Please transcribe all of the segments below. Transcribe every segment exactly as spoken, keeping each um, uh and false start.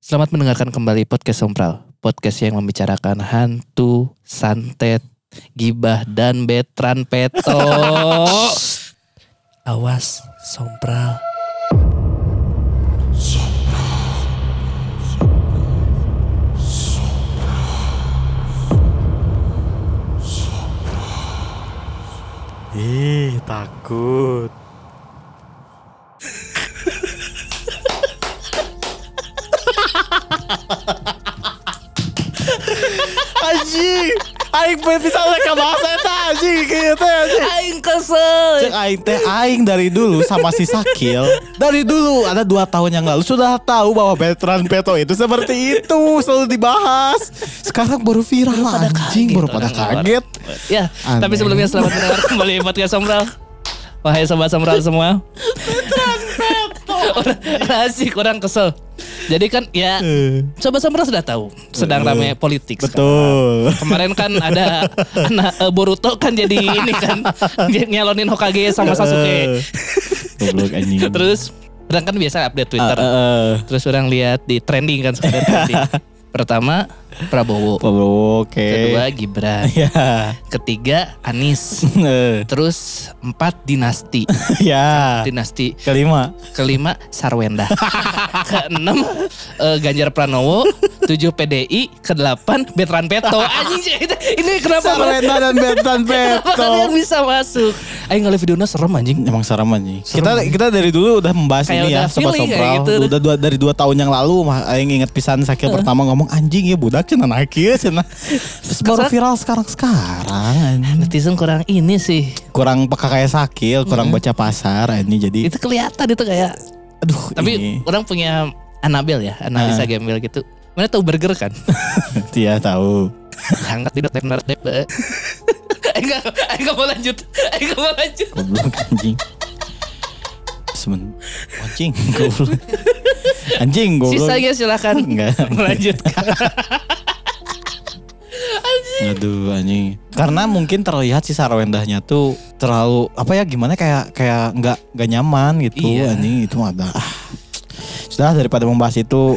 Selamat mendengarkan kembali podcast Sompral. Podcast yang membicarakan hantu, santet, gibah, dan betran peto. Awas, Sompral. Ih, takut. Anjing, aing pengen bisa mereka bahasa eta anjing gitu anjing. Aing kesel. Cek aing teh aing dari dulu sama si Sakil. Dari dulu ada dua tahun yang lalu sudah tahu bahwa veteran peto itu seperti itu, selalu dibahas. Sekarang baru viral Baru pada anjing, kaget baru pada orang-orang. kaget. Ya, Aneh. tapi sebelumnya selamat mendengar kembali podcast Sompral. Wahai sobat Sompral semua. Betran peto. Asik, orang kesel. Jadi kan ya Eh. sobat Sompral sudah tahu sedang ramai politik. Betul. Sekarang. Kemarin kan ada anak uh, Boruto kan jadi ini kan nyalonin Hokage sama Sasuke. Goblok anjing. Terus orang kan biasa update Twitter. Uh, uh, uh. Terus orang lihat di trending kan sekarang trending. Pertama Prabowo. Prabowo, oke. Kedua Gibran. Ya. Ketiga Anies. Terus empat Dinasti. Ya. Dinasti. Kelima. Kelima Sarwenda. Keenam eh, Ganjar Pranowo. Tujuh P D I. Kedelapan Betran Peto. Anjing ini kenapa Sarwenda dan Betran kenapa Peto. kalian bisa masuk? Aing ngeliat videonya serem anjing. Emang serem anjing. Kita kita dari dulu udah membahas Kayak ini udah ya Sobat feeling kayak Sompral. gitu. Udah dua, dari dua tahun yang lalu mah aing inget pisan Sakil pertama ngomong anjing ya budak cenah naik ieu cenah. Terus baru viral sekarang-sekarang anjing. Netizen kurang ini sih. Kurang peka kayak Sakil, kurang baca pasar anjing jadi Itu kelihatan itu kayak. aduh Tapi ini. orang punya Anabel ya, analisa Ah. gembel gitu. Mana tahu burger kan? Dia tahu. Hangat tidak benar tebe. Enggak, enggak mau lanjut. Enggak mau lanjut. Goblok anjing. Semen anjing goblok. Anjing goblok. Sisanya silakan Enggak. melanjutkan. Aduh anjing. Karena mungkin terlihat si Sarwendahnya tuh terlalu apa ya gimana kayak kayak nggak nggak nyaman gitu Iya. anjing itu ada. Ah. Sudah daripada membahas itu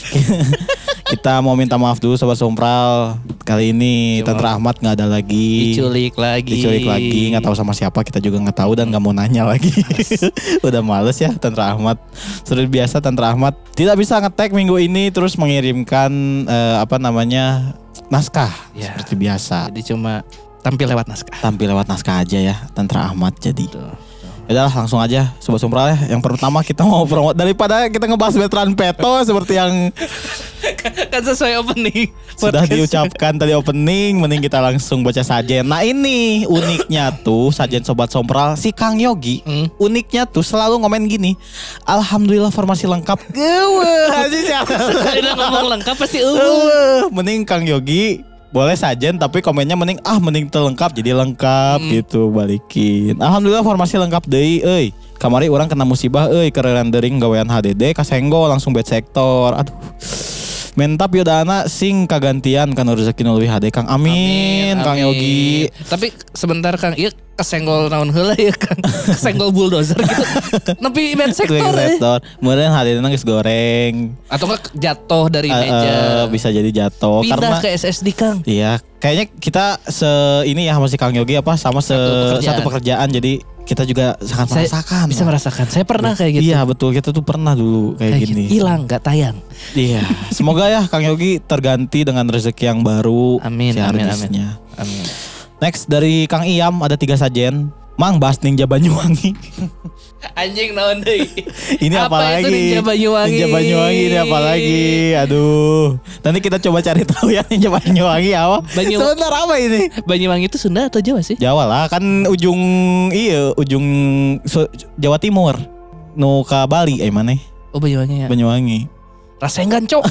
kita mau minta maaf dulu Sobat Sompral. Kali ini Cuma Tante Ahmad nggak ada lagi. Diculik lagi. Diculik lagi, nggak tahu sama siapa, kita juga nggak tahu dan nggak mau nanya lagi. Udah males ya Tante Ahmad. Seperti biasa Tante Ahmad tidak bisa nge-tag minggu ini terus mengirimkan eh, apa namanya naskah Ya. seperti biasa. Jadi cuma tampil lewat naskah. Tampil lewat naskah aja ya Tante Ahmad jadi. Tuh. Udahlah langsung aja Sobat Sompral ya. Yang pertama kita mau promo daripada kita ngebahas Betran Peto seperti yang Kan sesuai opening. sudah podcast. diucapkan tadi opening, mending kita langsung baca sajen. Nah ini uniknya tuh sajen Sobat Sompral si Kang Yogi. Hmm. Uniknya tuh selalu ngomen gini. Alhamdulillah formasi lengkap. Eueuh, anjing siapa? Udah ngomong lengkap pasti uh. Eueuh, mending Kang Yogi boleh sajen tapi komennya mending ah mending terlengkap jadi lengkap Hmm. gitu balikin. Alhamdulillah formasi lengkap deui euy. Kamari orang kena musibah euy ke rendering gawean H D D kasenggo langsung bed sektor. Aduh. Mentap yodana sing kagantian kana rezeki nu leuwih hade Kang. Amin, Kang amin. Yogi. Tapi sebentar Kang, ieu kesenggol naon heula ya Kang. Kesenggol bulldozer gitu. Nepi bed sektor. Bed eh. sektor. Meureun H D D geus goreng. Atau enggak jatuh dari Eh, meja. eh, bisa jadi jatuh Pindah karena ke S S D Kang. iya, kayaknya kita se ini ya masih Kang Yogi apa sama se Satu pekerjaan. satu pekerjaan jadi kita juga sangat Saya merasakan. bisa merasakan. Saya pernah kayak gitu. Iya betul, kita tuh pernah dulu kayak, Kayak gini. gitu. Hilang nggak tayang. Iya, semoga ya Kang Yogi terganti dengan rezeki yang baru. Amin, si amin, artisnya. Amin. Next dari Kang Iyam ada tiga sajen. Mang bahas Ninja Banyuwangi. Anjing naon deui. Ini apa, Apa itu lagi? Ninja Banyuwangi? Ninja Banyuwangi ini apa lagi? Aduh. Nanti kita coba cari tahu ya Ninja Banyuwangi apa. Banyu- Sebentar apa ini? Banyuwangi itu Sunda atau Jawa sih? Jawa lah, kan ujung iya, ujung Su- Jawa Timur. Nu ka Bali eh mana? Oh Banyuwangi ya. Banyuwangi. Rasengan cok.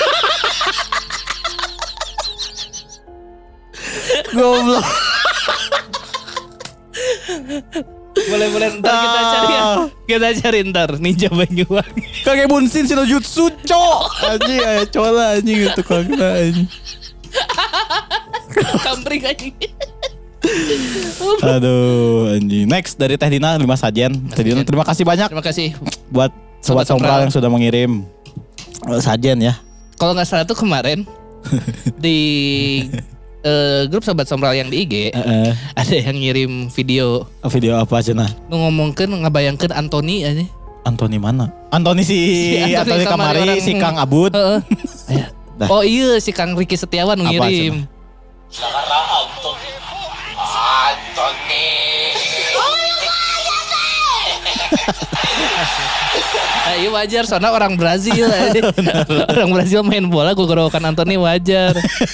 Goblok. Boleh boleh ntar kita cari ya. Kita cari ntar Ninja Banyuwangi. Kakek Bunsin Shino Jutsu, cok. Anjing aya cola anjing itu kakak anjing. Kampring anjing. Aduh anjing. Next dari Teh Dina lima sajen. Teh Dina terima kasih banyak Terima kasih. buat Sobat Sobat Sompral Sompral yang sudah mengirim. Sajen ya. Kalau nggak salah tuh kemarin di uh, grup Sobat Sombral yang di I G Heeh. ada yang ngirim video Video apa aja nah? nu ngomongkeun ngabayangkeun Anthony aja. Anthony mana? Anthony si, Si Anthony Anthony kamari kamari orang- si Kang Abud. Heeh. Aya. Dah. Oh iya si Kang Ricky Setiawan nu Apa ngirim. Nah, iya wajar soalnya orang Brazil aja. Orang Brazil main bola gogorokan Anthony wajar.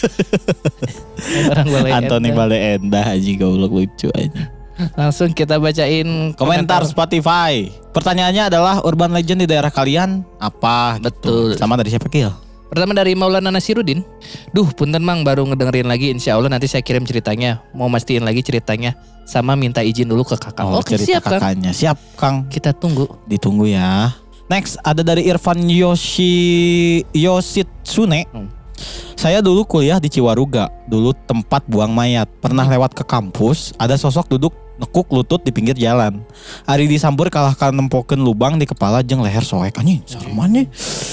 Orang boleh Anthony enta. Bale Endah aja goblok lucu aja. Langsung kita bacain Komentar Spotify. Pertanyaannya adalah urban legend di daerah kalian apa? Betul. Gitu. Sama dari siapa Kil? Pertama dari Maulana Nasirudin. Duh punten Mang baru ngedengerin lagi. Insya Allah nanti saya kirim ceritanya. Mau mastiin lagi ceritanya. Sama minta izin dulu ke kakak. Oh, Oke cerita siap Kang. kakaknya. Siap Kang. Kita tunggu. Ditunggu ya. Next ada dari Irfan Yoshi Yoshitsune. Hmm. Saya dulu kuliah di Ciwaruga. Dulu tempat buang mayat. Pernah lewat ke kampus. Ada sosok duduk nekuk lutut di pinggir jalan. Ari disampur kalahkan nempokeun lubang di kepala jeung leher soek anjing. Saremannya.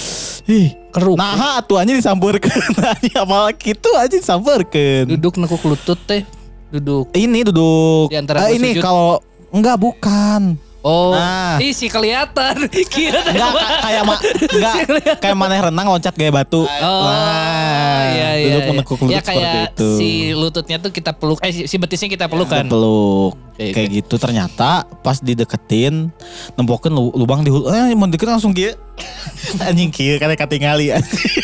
Ih, Keruk. nah atuannya disamburkeun. Anjing apa kitu aja disamburkeun. Duduk nekuk lutut teh. Duduk. Ini duduk. Di antara Eh, ini sujud. kalau enggak bukan. Oh. Nah. Ih si kelihatan. Kira teh Enggak apa? ka- kayak ma, enggak kayak maneh renang loncat gaya batu. Oh, Nah, iya, iya, duduk iya. menekuk lutut Ya seperti kayak itu. si lututnya tuh kita peluk, eh si, si betisnya kita peluk kan. Kita peluk Kayak kayak gitu ternyata pas dideketin nempokeun lu- lubang di hulu eh mau deket langsung kieu. Anjing kieu kana katingali anjing.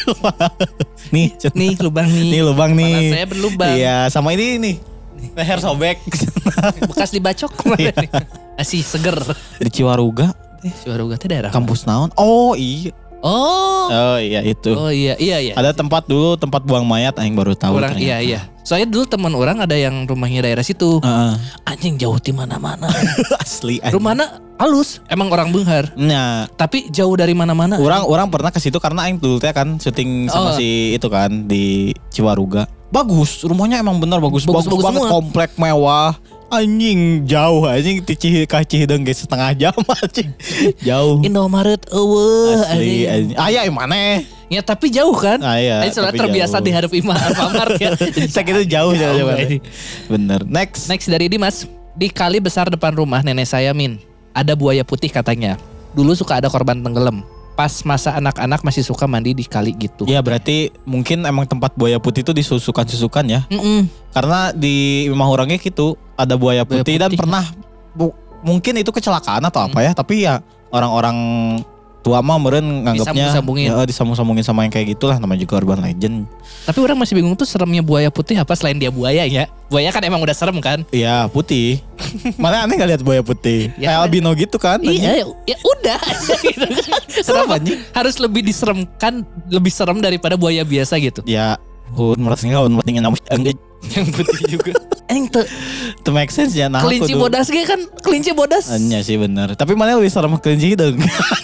Nih, cet- Nih lubang nih. nih lubang nih. Kepala saya berlubang. Iya, sama ini nih. Leher sobek. Bekas dibacok kemarin. Asih seger. Di Ciwaruga Ciwaruga teh daerah. kampus naon? Oh, iya. Oh. Oh, iya itu. Oh iya iya iya. Ada tempat dulu tempat buang mayat aing baru tahu Orang iya ternyata. iya. Soalnya dulu teman orang ada yang rumahnya daerah situ. Heeh. Anjing jauh di mana-mana. Asli anjing. Rumahnya halus, emang orang Beunghar. Nah, Tapi jauh dari mana-mana. orang orang pernah ke situ karena aing dulu teh kan syuting Oh. sama si itu kan di Ciwaruga. Bagus, rumahnya emang bener bagus, Bagus, bagus, bagus banget, semua. komplek mewah. Anjing jauh anjing ti Cihi ka Cihideung ge setengah jam anjing. Jauh. Indomaret eueuh Asli anjing. anjing. Aya mana? Ya tapi jauh kan? Ah, iya, Aing soalnya tapi terbiasa jauh. di hadap Imah Alfamart ya. Saya kira jauh jauh, Jauh, jauh, anjing. Bener. Next. Next dari Dimas. Di kali besar depan rumah nenek saya Min. Ada buaya putih katanya. Dulu suka ada korban tenggelam. Pas masa anak-anak masih suka mandi di kali gitu. Ya berarti mungkin emang tempat buaya putih itu disusukan-susukan ya. Mm-mm. Karena di rumah orangnya gitu ada buaya Buaya putih, dan putih. pernah bu- mungkin itu kecelakaan atau apa ya, tapi ya orang-orang tua mah meureun nganggapnya Disambung-sambungin. ya, disambung-sambungin sama yang kayak gitulah, namanya juga urban legend. Tapi orang masih bingung tuh seremnya buaya putih apa selain dia buaya ya. Buaya kan emang udah serem kan? Iya putih. Mana aneh nggak lihat buaya putih? Ya, Kayak albino gitu kan? Iya, ya udah aja gitu kan. Kenapa harus lebih diseremkan, lebih serem daripada buaya biasa gitu? Ya, hun merasa nggak hun pentingnya namus enggak. Yang putih juga. Anjing tuh To make sense ya nah. kelinci kudu- bodas ge kan kelinci bodas. Anya sih bener. Tapi mana lebih serem kelinci hidung.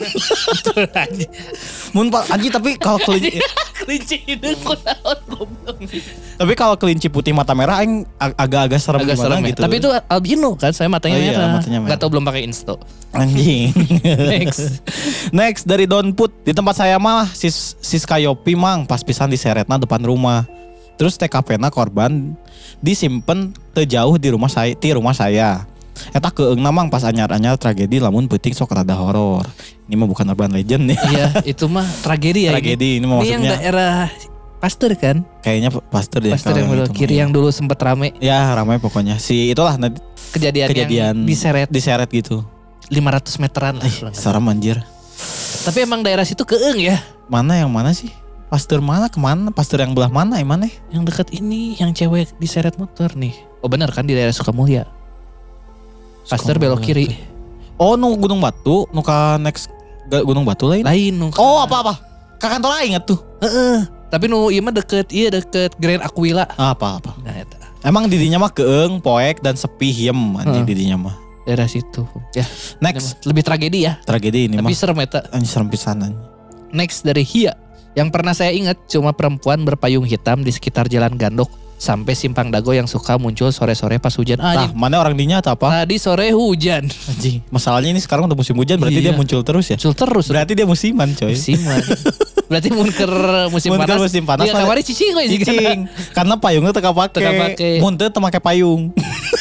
Mun pak anjing tapi kalau kelinci Kelinci itu kunaon goblok. tapi kalau kelinci putih mata merah aing ag- agak-agak serem Agak gimana serem ya. gitu. Tapi itu albino kan, saya matanya Oh iya, merah. matanya merah. Gak tau belum pakai insto. Anjing. Next. Next dari Don Put. Di tempat saya mah sis Siska Yopi mang pas pisan diseretna depan rumah. Terus T K P-na korban disimpen teu jauh di rumah saya, di rumah saya. Eta keungna mang pas anyar-anyar tragedi lamun peuting sok rada horor. Ini mah bukan urban legend nih. Iya, itu mah tragedi ya. Tragedi ini mah Ini yang maksudnya daerah Pasteur kan? kayaknya pastor deh. Pasteur yang kalau belok itu mah. kiri yang dulu sempet rame Ya ramai pokoknya. Si itulah nanti kejadian, kejadian yang diseret diseret gitu. lima ratus meteran lah. Serem anjir. Tapi emang daerah situ keeng ya. Mana yang mana sih? Pastor mana kemana? Pastor yang belah mana? Yang mana? Yang dekat ini yang cewek diseret motor nih. Oh benar kan di daerah Sukamulya. Pasteur belok kiri. Oh nu Gunung Batu, nu ka next ga- Gunung Batu lain. Lain nu. Oh apa apa? Ka kantor aing atuh. Heeh. Tapi nu ieu mah deket iya deket Grand Aquila. Ah, apa apa? Nah eta. Emang didinya mah keeng, poek dan sepi hiem anjing Heeh. didinya mah. Daerah situ. Ya. Next ini mah lebih tragedi ya. tragedi ini Tapi mah serem eta. anjing serem pisan anjing. Next dari Hia. Yang pernah saya ingat cuma perempuan berpayung hitam di sekitar jalan Gandok sampai simpang dago yang suka muncul sore-sore pas hujan. Nah, Anjing. mana orang dinya atau apa? Tadi sore hujan. Anjing. Masalahnya ini sekarang udah musim hujan berarti Iya. dia muncul terus ya. Muncul terus. Berarti dia musiman coy. Musiman. Berarti munker musim Mun keur panas. musim panas Iya, mah- kamari cicing we Cicing. Karena payungnya teka pake. Teka pake. Mun teu teu make payung.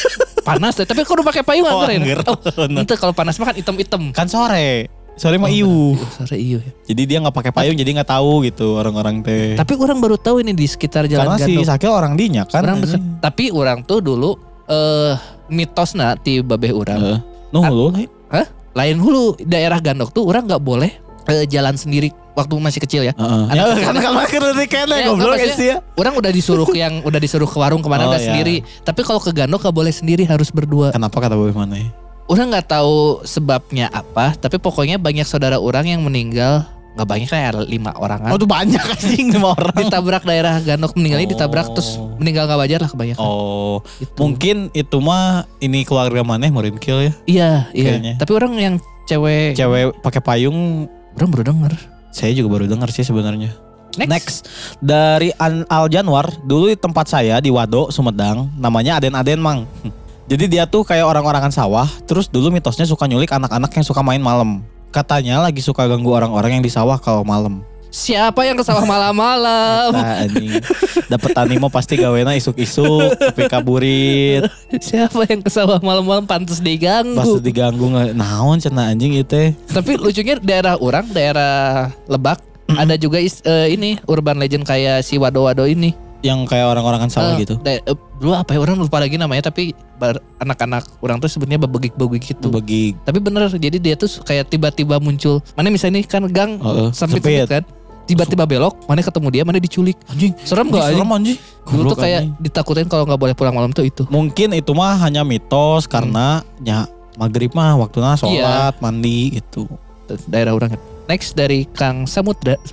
Panas teh, tapi kudu pakai payung Oh, anggar. angger. Oh, ente kalau panas mah kan item-item. Kan sore. Sore mah Oh, iu. Sore iyo. Jadi dia nggak pakai payung jadi nggak tahu gitu orang-orang teh. Tapi orang baru tahu ini di sekitar Karena Jalan si Gandok. Sakil orang dinya kan. Orang deket. Tapi orang tuh dulu eh mitosna ti babeh orang. Heeh. Nuh lu lain. Hah? Lain hulu daerah Gandok tuh orang nggak boleh eh, jalan sendiri waktu masih kecil ya. Heeh. Ya kan kalau keur di kene Ya, goblok maksudnya, sih ya. Orang udah disuruh yang udah disuruh ke warung kemana Oh, udah iya. sendiri. Tapi kalau ke Gandok gak boleh sendiri, harus berdua. Kenapa kata Boy mana ya? Orang nggak tahu sebabnya apa. Tapi pokoknya banyak saudara orang yang meninggal. Nggak banyak kayak lima orangan. Oh tuh banyak anjing lima orang. Ditabrak daerah Gandok meninggalnya Oh. ditabrak terus meninggal gak wajar lah kebanyakan. Oh, Itu. mungkin itu mah ini keluarga maneh murid kill ya. Iya, iya. Kayaknya. Tapi orang yang cewek, Cewek pakai payung orang baru denger. saya juga baru dengar sih sebenarnya. Next. Next dari An Al Janwar, dulu di tempat saya di Wado, Sumedang, namanya Aden-Aden Mang. Jadi dia tuh kayak orang-orangan sawah, terus dulu mitosnya suka nyulik anak-anak yang suka main malam. Katanya lagi suka ganggu orang-orang yang di sawah kalau malam. Siapa yang ke sawah malam-malam? Nah, anjing. Dapet tani mah pasti gawena isuk-isuk, tapi kaburit. Siapa yang ke sawah malam-malam pantas diganggu? Pas diganggu nggak naon cenah anjing itu. Tapi lucunya daerah orang, daerah Lebak, ada juga is- eh, ini urban legend kayak si Wado-Wado ini. Yang kayak orang-orangan sawah Eh, gitu. da- eh, dulu apa ya orang lupa lagi namanya, tapi bar- anak-anak orang tuh sebenarnya bebegik-bebegik gitu. Bagi Tapi bener, jadi dia tuh kayak tiba-tiba muncul. Mana misalnya ini kan gang Heeh, sempit-sempit sempit. kan. Tiba-tiba belok, mana ketemu dia, mana diculik. anjing. Serem gak Serem anjing? anjing. Dulu tuh Goblok, kayak anjing. ditakutin kalau nggak boleh pulang malam tuh itu. Mungkin itu mah hanya mitos karena ya maghrib mah waktunya sholat, mandi gitu. Daerah orang. Next dari Kang Samudra.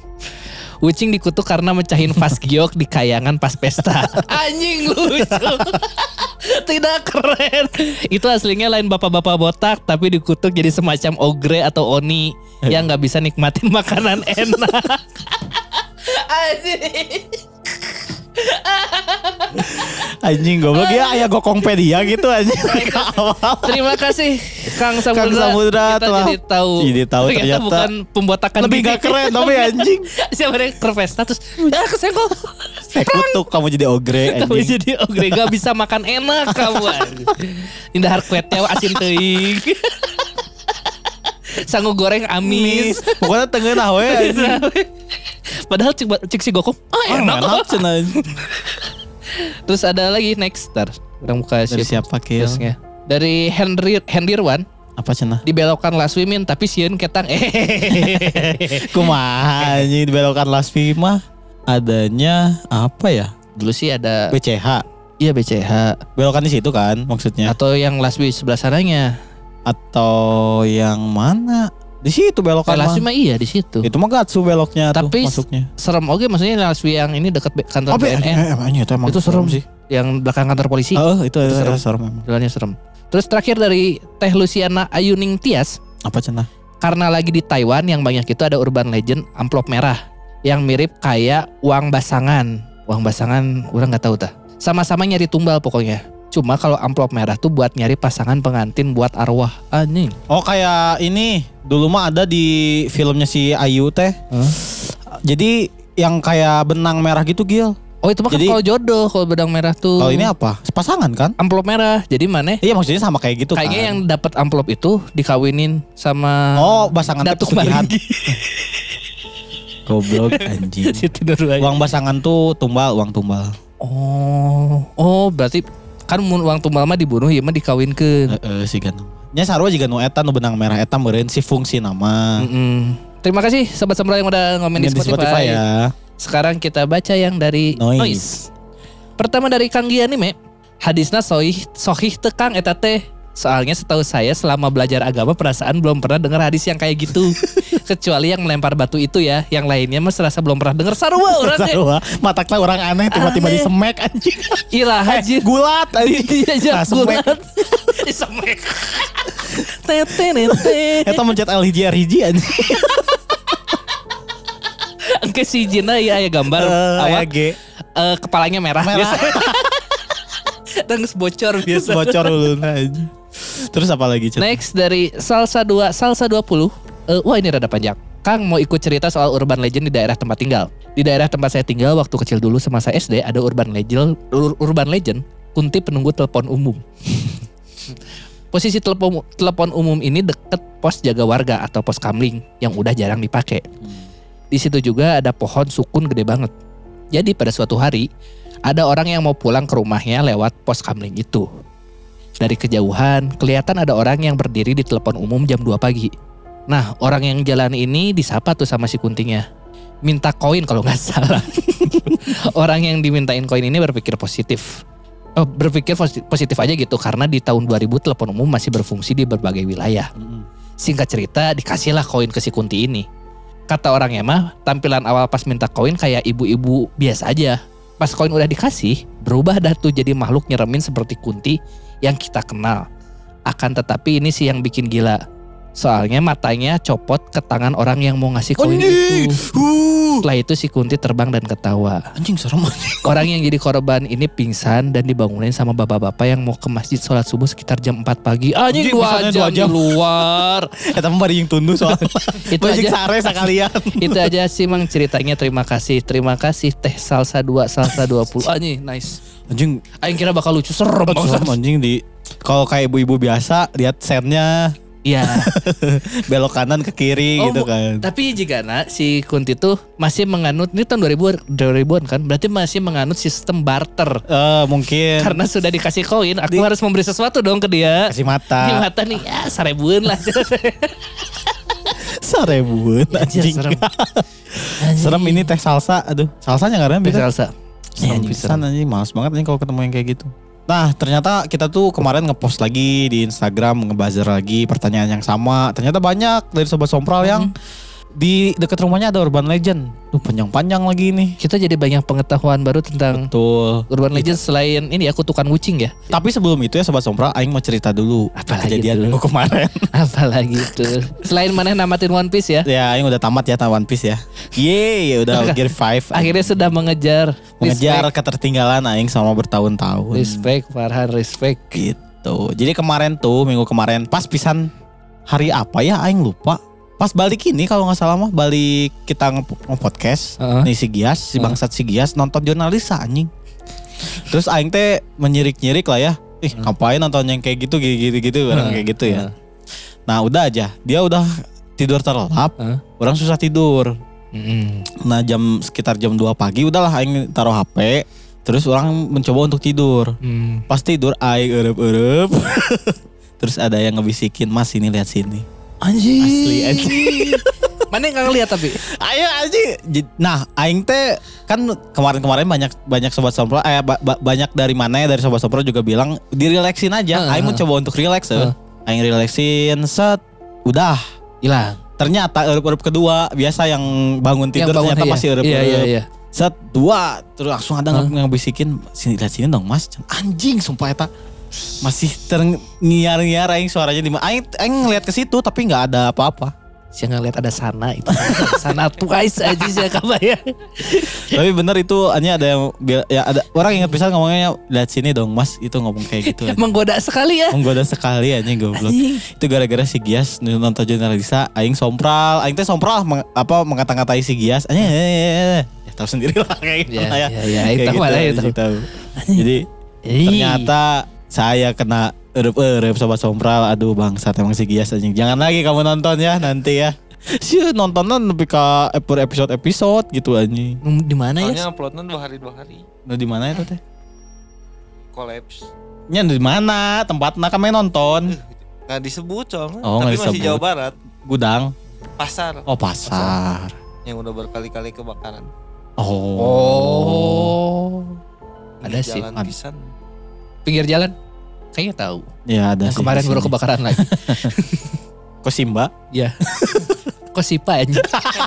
Ucing dikutuk karena mecahin vas giok di kayangan pas pesta. Anjing lucu. Tidak keren. Itu aslinya lain bapak-bapak botak tapi dikutuk jadi semacam ogre atau oni yang nggak bisa nikmatin makanan enak. Anjing. Anjing goblok ya aya gokongpedia gitu anjing. Terima kasih Kang Samudra. Kang Samudra Kita telah- jadi tahu. jadi tahu ternyata bukan pembotakan Lebih gigi. gak keren tapi anjing. Siapa yang ke pesta terus ah kesenggol. Saya kutuk kamu jadi ogre Kamu anjing. jadi ogre gak bisa makan enak kamu. Indahar kuetnya asin teuing. Sangu goreng amis. Pokoknya tengeunah we anjing. Padahal cik, cik si gokong ah Oh, enak. enak cenah. Terus ada lagi next star. Orang buka Dari sheet siapa Kil? newsnya. Dari Henry Hendirwan. Apa cenah? Dibelokkan Laswimin tapi sieun ketang eh Kumaha anjing dibelokkan Lasfi mah adanya apa ya? dulu sih ada B C H. iya B C H Belokan di situ kan maksudnya. atau yang Laswi sebelah sananya. Atau yang mana? Di situ belokan Laswi mah. mah iya di situ. Itu mah gatsu beloknya Tapi tuh masuknya. serem oke maksudnya Laswi yang ini dekat be- kantor Oh, B N N eh, emangnya itu emang itu serem sih. yang belakang kantor polisi. Oh, itu, itu serem. serem. serem emang. Jalannya serem. Terus terakhir dari Teh Luciana Ayuning Tias, Apa cenah? karena lagi di Taiwan yang banyak itu ada urban legend amplop merah yang mirip kayak uang basangan. Uang basangan orang nggak tahu tah. Sama-sama nyari tumbal pokoknya. Cuma kalau amplop merah tuh buat nyari pasangan pengantin buat arwah. Anjing. Oh, kayak ini dulu mah ada di filmnya si Ayu teh. Huh? Jadi yang kayak benang merah gitu Gil. Oh itu mah kan Jadi- kalau jodoh, kalau bedang merah tuh. Kalau ini apa? Pasangan kan? amplop merah. Jadi mana? Iya maksudnya sama kayak gitu Kayaknya kan. yang dapat amplop itu dikawinin sama Oh, pasangan teh Datuk pesugihan. Maringgi. Goblok anjing. Situ dulu aja. Uang basangan tuh tumbal, uang tumbal. Oh, oh berarti kan mun uang tumbal mah dibunuh ya mah dikawinkeun. Heeh, si gana. Nya sarua jiga nu eta nu benang merah eta meureun si fungsi nama. Mm-mm. Terima kasih sobat Sembra yang udah ngomen di Di Spotify. Spotify ya. Sekarang kita baca yang dari Noise. Noise. Pertama dari Kang Gianime. Hadisna sohih sohih tekang eta teh. Soalnya setahu saya selama belajar agama perasaan belum pernah dengar hadis yang kayak gitu. Kecuali yang melempar batu itu ya. Yang lainnya mah serasa belum pernah dengar sarua orang teh. Sarua, matakna orang aneh tiba-tiba Aneh. disemek anjing. Ira haji Gulat anjing. diajak Nah, semek. gulat. Disemek. Tete nete. Eta mencet L hiji R hiji anjing. Engke si Jina ya aya gambar Eh, aya awak G. eh, kepalanya merah, Merah. biasa. Tangis bocor biasa. Bocor dulu aja. Terus apa lagi, Cet? Next dari Salsa dua, Salsa dua puluh. Eh, wah ini rada panjang. Kang mau ikut cerita soal urban legend di daerah tempat tinggal. Di daerah tempat saya tinggal waktu kecil dulu semasa S D ada urban legend, ur- urban legend Kunti penunggu telepon umum. Posisi telepon telepon umum ini deket pos jaga warga atau pos kamling yang udah jarang dipakai. Di situ juga ada pohon sukun gede banget. Jadi pada suatu hari ada orang yang mau pulang ke rumahnya lewat pos kamling itu. Dari kejauhan kelihatan ada orang yang berdiri di telepon umum jam dua pagi. Nah orang yang jalan ini disapa tuh sama si Kuntinya. Minta koin kalau nggak salah. Orang yang dimintain koin ini berpikir positif. Oh, berpikir positif aja gitu karena di tahun dua ribu telepon umum masih berfungsi di berbagai wilayah. Singkat cerita dikasihlah koin ke si Kunti ini. Kata orangnya mah tampilan awal pas minta koin kayak ibu-ibu biasa aja. Pas koin udah dikasih berubah dah tuh jadi makhluk nyeremin seperti Kunti yang kita kenal. Akan tetapi ini sih yang bikin gila. Soalnya matanya copot ke tangan orang yang mau ngasih koin itu. Uh. Setelah itu si Kunti terbang dan ketawa. Anjing serem anjing. Orang yang jadi korban ini pingsan dan dibangunin sama bapak-bapak yang mau ke masjid sholat subuh sekitar jam empat pagi. Anjing Anjing, dua misalnya jam, dua jam. di luar. Eta mah bari yang tunduh soalnya. Itu Bajik aja. sare sakalian. Itu aja sih mang ceritanya. Terima kasih. Terima kasih teh salsa dua, salsa dua puluh. Anjing nice. Anjing Aing kira bakal lucu, serem serem banget. anjing di kalau kayak ibu-ibu biasa lihat sennya Iya. belok kanan ke kiri Oh, gitu bu- kan. Tapi jika na, si Kunti tuh masih menganut, ini tahun dua ribuan kan, berarti masih menganut sistem barter. Eh mungkin Karena sudah dikasih koin, aku Di- harus memberi sesuatu dong ke dia. kasih mata. Di mata nih, ya sarebuan lah. Sarebuan Anjir, anjing. serem. Serem ini teh salsa. Aduh, salsanya enggak Teh beda. salsa. Serem Anjing, pisan anjing, males banget nih kalau ketemu yang kayak gitu. Nah ternyata kita tuh kemarin ngepost lagi di Instagram, ngebuzzer lagi pertanyaan yang sama. Ternyata banyak dari Sobat Sompral yang di dekat rumahnya ada urban legend. Tuh panjang-panjang lagi nih. Kita jadi banyak pengetahuan baru tentang Betul. urban legend selain ini ya kutukan kucing ya. Tapi sebelum itu ya Sobat Sompral, Aing mau cerita dulu Apalagi kejadian tuh? minggu kemarin. Apalagi tuh. Selain mana namatin One Piece ya. Ya Aing udah tamat ya One Piece ya. Yeay udah gear five. Akhirnya sudah mengejar. mengejar Respect, ketertinggalan Aing selama bertahun-tahun. respect Farhan, respect. Gitu. Jadi kemarin tuh minggu kemarin pas pisan hari apa ya Aing lupa. Pas balik ini kalau nggak salah mah balik kita nge-podcast Heeh. nih si Gias, si bangsat si Gias nonton jurnalis anjing. Terus Aing teh menyirik-nyirik lah ya. Ih ngapain nonton yang kayak gitu gitu-gitu orang Heeh. kayak gitu ya. Nah udah aja dia udah tidur terlelap. Heeh. Orang susah tidur. Mm-mm. Nah jam sekitar jam dua pagi udahlah Aing taruh H P. Terus orang mencoba untuk tidur. Hmm. Pas tidur Aing erep-erep. Terus ada yang ngebisikin, "Mas ini lihat sini." Anjing. Asli anjing. Mana yang gak ngeliat tapi? Ayo anjing. J- Nah, aing teh kan kemarin-kemarin banyak banyak sobat sompro eh ba- ba- banyak dari mana ya dari sobat sompro juga bilang direlaksin aja. Heeh. Aing mencoba untuk relax ya. Heeh. Aing relaksin set udah. Hilang. Ternyata erup-erup kedua biasa yang bangun tidur Yang bangun, ternyata iya. masih erup-erup. Iya, iya, iya. Set dua terus langsung ada Heeh. yang bisikin sini lihat sini dong Mas. Anjing sumpah eta masih terngiar-ngiar aing suaranya di aing aing ngeliat ke situ tapi nggak ada apa-apa. Saya ngeliat ada sana itu. Sana twice aja sih kabarnya. Tapi bener itu hanya ada yang bil- ya ada orang ingat pisan ngomongnya lihat sini dong Mas itu ngomong kayak gitu. Menggoda sekali ya. Menggoda sekali anjing goblok. Anjing. Itu gara-gara si Gias nonton jurnalisa aing sompral, aing teh sompral meng, apa mengata-ngatai si Gias. Anjing ya tahu sendiri lah kayak gitu Ya, lah ya. ya, ya, Kayak itu gitu, malah anjing, itu. tahu. Jadi ternyata saya kena erup-erup sobat sompral. Aduh bangsat emang si Gias anjing. Jangan lagi kamu nonton ya nanti ya. Sih nontonnya lebih ke per episode-episode gitu anjing. Di mana ya? Soalnya uploadnya dua hari dua hari. Nah di mana itu teh? Collapse. Nya di mana tempatnya kan main nonton? Nggak disebut soalnya. Oh, Tapi nggak masih disebut. Jawa Barat. Gudang. Pasar. Oh pasar. Yang udah berkali-kali kebakaran. Oh. Oh. Ada Di sih. Jalan Ada. pisan. Pinggir jalan. Kayaknya tahu. Ya ada Yang sih. kemarin di baru sini. kebakaran lagi. Kok Simba? Ya. Kok sipa aja.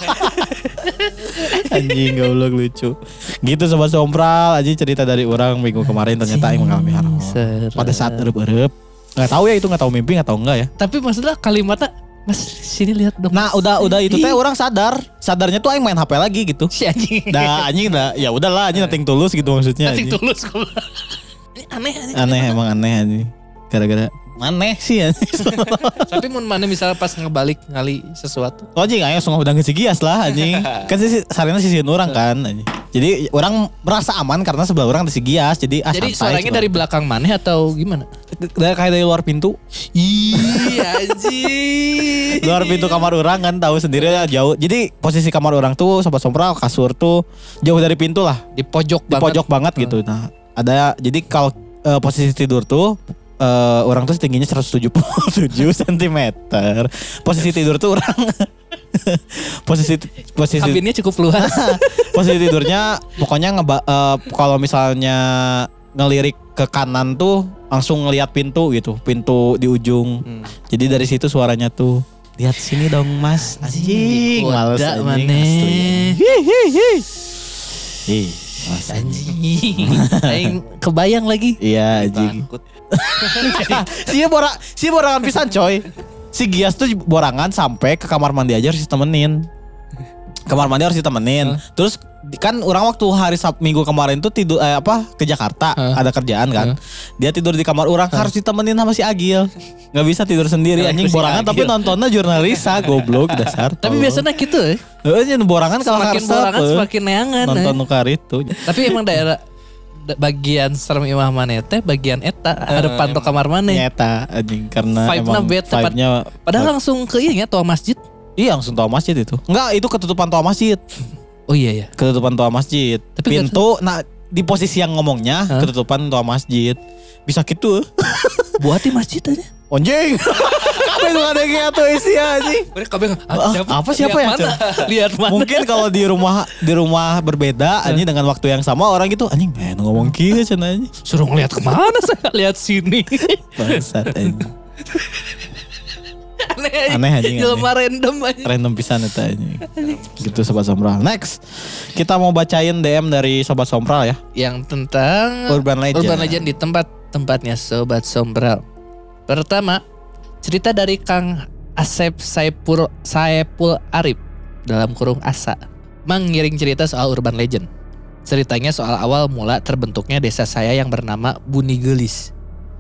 Anjing goblok lucu. Gitu sobat sompral aja cerita dari orang minggu kemarin ternyata yang mengalami hal Serem. pada saat erup-erup. Nggak tahu ya itu nggak tahu mimpi nggak tahu enggak ya. Tapi maksudnya kalimatnya Mas sini lihat dong. Nah udah udah itu teh orang sadar, sadarnya tuh aing main H P lagi gitu. Si anjing. Dah anjing dah, ya udahlah anjing nating tulus gitu maksudnya. Nating anjing. tulus gua. Ini aneh aneh. Aneh emang aneh anjing. Gara-gara aneh sih anjing. Tapi mun mana misalnya pas ngebalik ngali sesuatu. Oh anjing ayo sungguh udah ngesigias lah anjing. Kan sih sarina sisihin orang kan anjing. Jadi orang merasa aman karena sebelah orang disigias. Jadi ah, Jadi santai suaranya sebelah. dari belakang maneh atau gimana? dari kayak dari luar pintu. Iya anjing. Luar pintu kamar orang kan tahu sendiri lah jauh. Jadi posisi kamar orang tuh sobat sompral kasur tuh jauh dari pintu lah. Di pojok Di banget. pojok banget gitu. Nah, ada jadi kalau eh, posisi tidur tuh eh, orang tuh tingginya seratus tujuh puluh tujuh sentimeter. Posisi tidur tuh orang posisi posisi Kabinnya cukup luas. posisi tidurnya pokoknya ngeba eh, kalau misalnya ngelirik ke kanan tuh langsung ngelihat pintu gitu, pintu di ujung. Hmm. Jadi dari situ suaranya tuh lihat sini dong mas. Anjing, males Koda anjing maneh. asli. Hi hi hi. Ih, males anjing. Anjing. Aing kebayang lagi. Iya anjing. Takut. Sia borak, sia borangan pisan coy. Si Gias tuh borangan sampai ke kamar mandi aja harus ditemenin. Kamar mandi harus ditemenin. Terus kan orang waktu hari Sabtu Minggu kemarin tuh tidur eh, apa ke Jakarta Huh? ada kerjaan kan. Dia tidur di kamar orang harus ditemenin sama si Agil. Nggak bisa tidur sendiri Nah, anjing itu si borangan tapi Agil. nontonnya jurnalisa goblok dasar. Tapi biasanya gitu ya. Heeh nya borangan kalau Semakin karsep, borangan eh. semakin neangan. nonton eh. nukar itu. Tapi emang daerah da- bagian serem imah maneh teh bagian eta harapan to kamar maneh. Nyeta anjing karena Vibe-na emang bed tepat. vibe-nya Padahal langsung ke ieu nya toa masjid. iya langsung toa masjid itu. Enggak, itu ketutupan toa masjid. Oh iya ya. Ketutupan toa masjid. Tapi pintu nah di posisi yang ngomongnya Hah? ketutupan toa masjid. Bisa gitu. Buat di masjid aja. Anjing. Kabeh nu ada kayak tuh isi anjing. Mereka kabeh Ah, apa siapa lihat ya, mana? Lihat mana? Mungkin kalau di rumah di rumah berbeda anjing dengan waktu yang sama orang gitu anjing eh nu ngomong kieu cenah anjing. Suruh ngeliat kemana saya lihat sini. Bangsat anjing. Aneh aja. Aneh anjing, aneh. Jelema random aja. Random pisan eta anjing. Gitu sobat sompral. Next. Kita mau bacain D M dari sobat sompral ya. Yang tentang Urban Legend. Urban Legend di tempat-tempatnya Sobat Sombral. Pertama, cerita dari Kang Asep Saipul Saipul Arif dalam kurung Asa mengiring cerita soal Urban Legend. Ceritanya soal awal mula terbentuknya desa saya yang bernama Buni Gelis.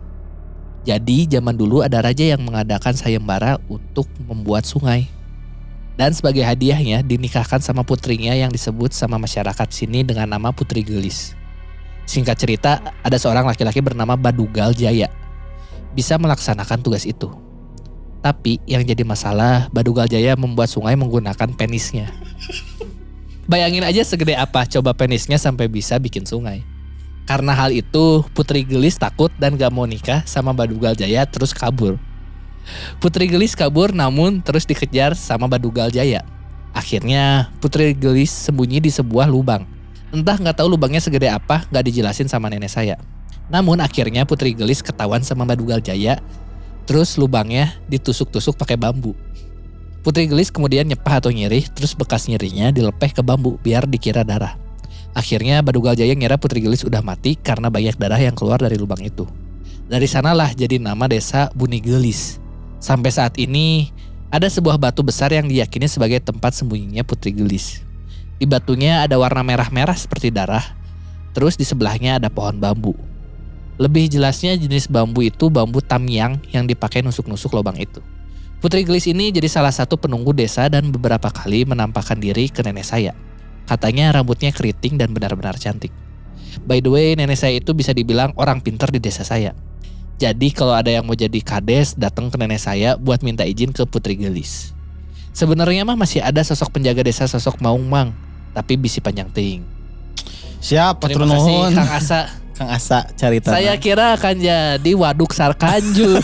Jadi zaman dulu ada raja yang mengadakan sayembara untuk membuat sungai. Dan sebagai hadiahnya dinikahkan sama putrinya yang disebut sama masyarakat sini dengan nama Putri Gelis. Singkat cerita, ada seorang laki-laki bernama Badugal Jaya bisa melaksanakan tugas itu. Tapi yang jadi masalah, Badugal Jaya membuat sungai menggunakan penisnya. Bayangin aja segede apa coba penisnya sampai bisa bikin sungai. Karena hal itu, Putri Gelis takut dan gak mau nikah sama Badugal Jaya terus kabur. Putri Gelis kabur namun terus dikejar sama Badugal Jaya. Akhirnya Putri Gelis sembunyi di sebuah lubang. Entah gak tahu lubangnya segede apa, gak dijelasin sama nenek saya. Namun akhirnya Putri Gelis ketahuan sama Badugal Jaya. Terus lubangnya ditusuk-tusuk pakai bambu. Putri Gelis kemudian nyepah atau nyirih, terus bekas nyirinya dilepeh ke bambu biar dikira darah. Akhirnya Badugal Jaya ngira Putri Gelis udah mati karena banyak darah yang keluar dari lubang itu. Dari sanalah jadi nama desa Buni Gelis. Sampai saat ini ada sebuah batu besar yang diyakini sebagai tempat sembunyinya Putri Gelis. Di batunya ada warna merah-merah seperti darah. Terus di sebelahnya ada pohon bambu. Lebih jelasnya jenis bambu itu bambu tamyang yang dipakai nusuk-nusuk lubang itu. Putri Gelis ini jadi salah satu penunggu desa dan beberapa kali menampakkan diri ke nenek saya. Katanya rambutnya keriting dan benar-benar cantik. By the way, nenek saya itu bisa dibilang orang pintar di desa saya. Jadi kalau ada yang mau jadi kades, datang ke nenek saya buat minta izin ke Putri Gelis. Sebenarnya mah masih ada sosok penjaga desa sosok Maung Mang, tapi bisi panjang ting. Siap, Terima Patron kasih nuhun. Kang Asa. Kang Asa carita. Saya kira akan jadi waduk Sarkanjut.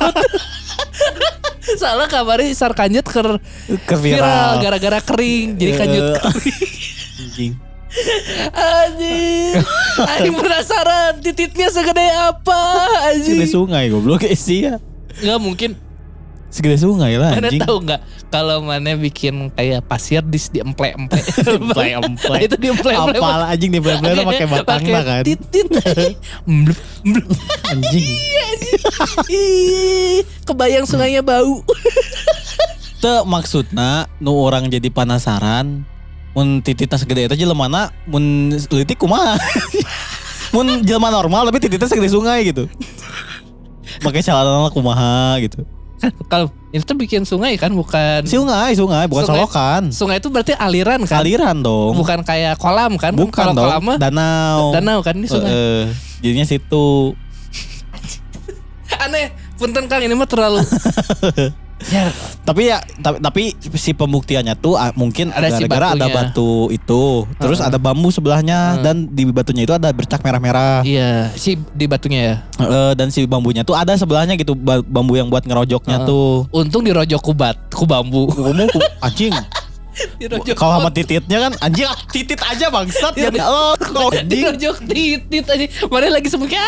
Soalnya kabarnya Sarkanjut ker Ke viral viral. gara-gara kering, jadi kanjut Eh, kering. Anjing. Anjing, anjing penasaran titiknya segede apa Segede anjing. sungai goblok isi ya. Nggak mungkin, Segede sungai lah mana anjing. tahu nggak kalau mana bikin kayak pasir di diemple-emple. Emple-emple. Itu diemple-emple. Apal anjing di play-play itu pakai batang lah kan. Titit. Mblep, mblep. Anjing. Ih, kebayang sungainya bau. Teu maksudna nu orang jadi penasaran mun tititna segede eta jelemana mun leutik kumaha. Mun jelema normal tapi tititna segede sungai gitu. Makanya calana kumaha gitu. Kan kalau itu tuh bikin sungai kan bukan Sungai, sungai bukan Sungai. solokan. sungai itu berarti aliran kan? Aliran dong. Bukan kayak kolam kan? Bukan Kalau dong. kolam mah Danau. danau kan ini sungai. Heeh. Jadinya situ. Aneh, punten Kang ini mah terlalu. Ya, Tapi ya tapi, tapi si pembuktiannya tuh ah, mungkin Ada si gara-gara ada batunya. batu itu, terus Heeh. ada bambu sebelahnya Heeh. dan di batunya itu ada bercak merah-merah. iya, si di batunya ya. Eh, dan si bambunya tuh ada sebelahnya gitu ba- bambu yang buat ngerojoknya Heeh. tuh. Untung dirojok ku bat, ku bambu. Ngomong ku- anjing. Dirojok. Kalau sama tititnya kan anjing ah, titit aja bangsat ya. Oh, kau anjing. Dirojok titit aja. Mana lagi semungkin.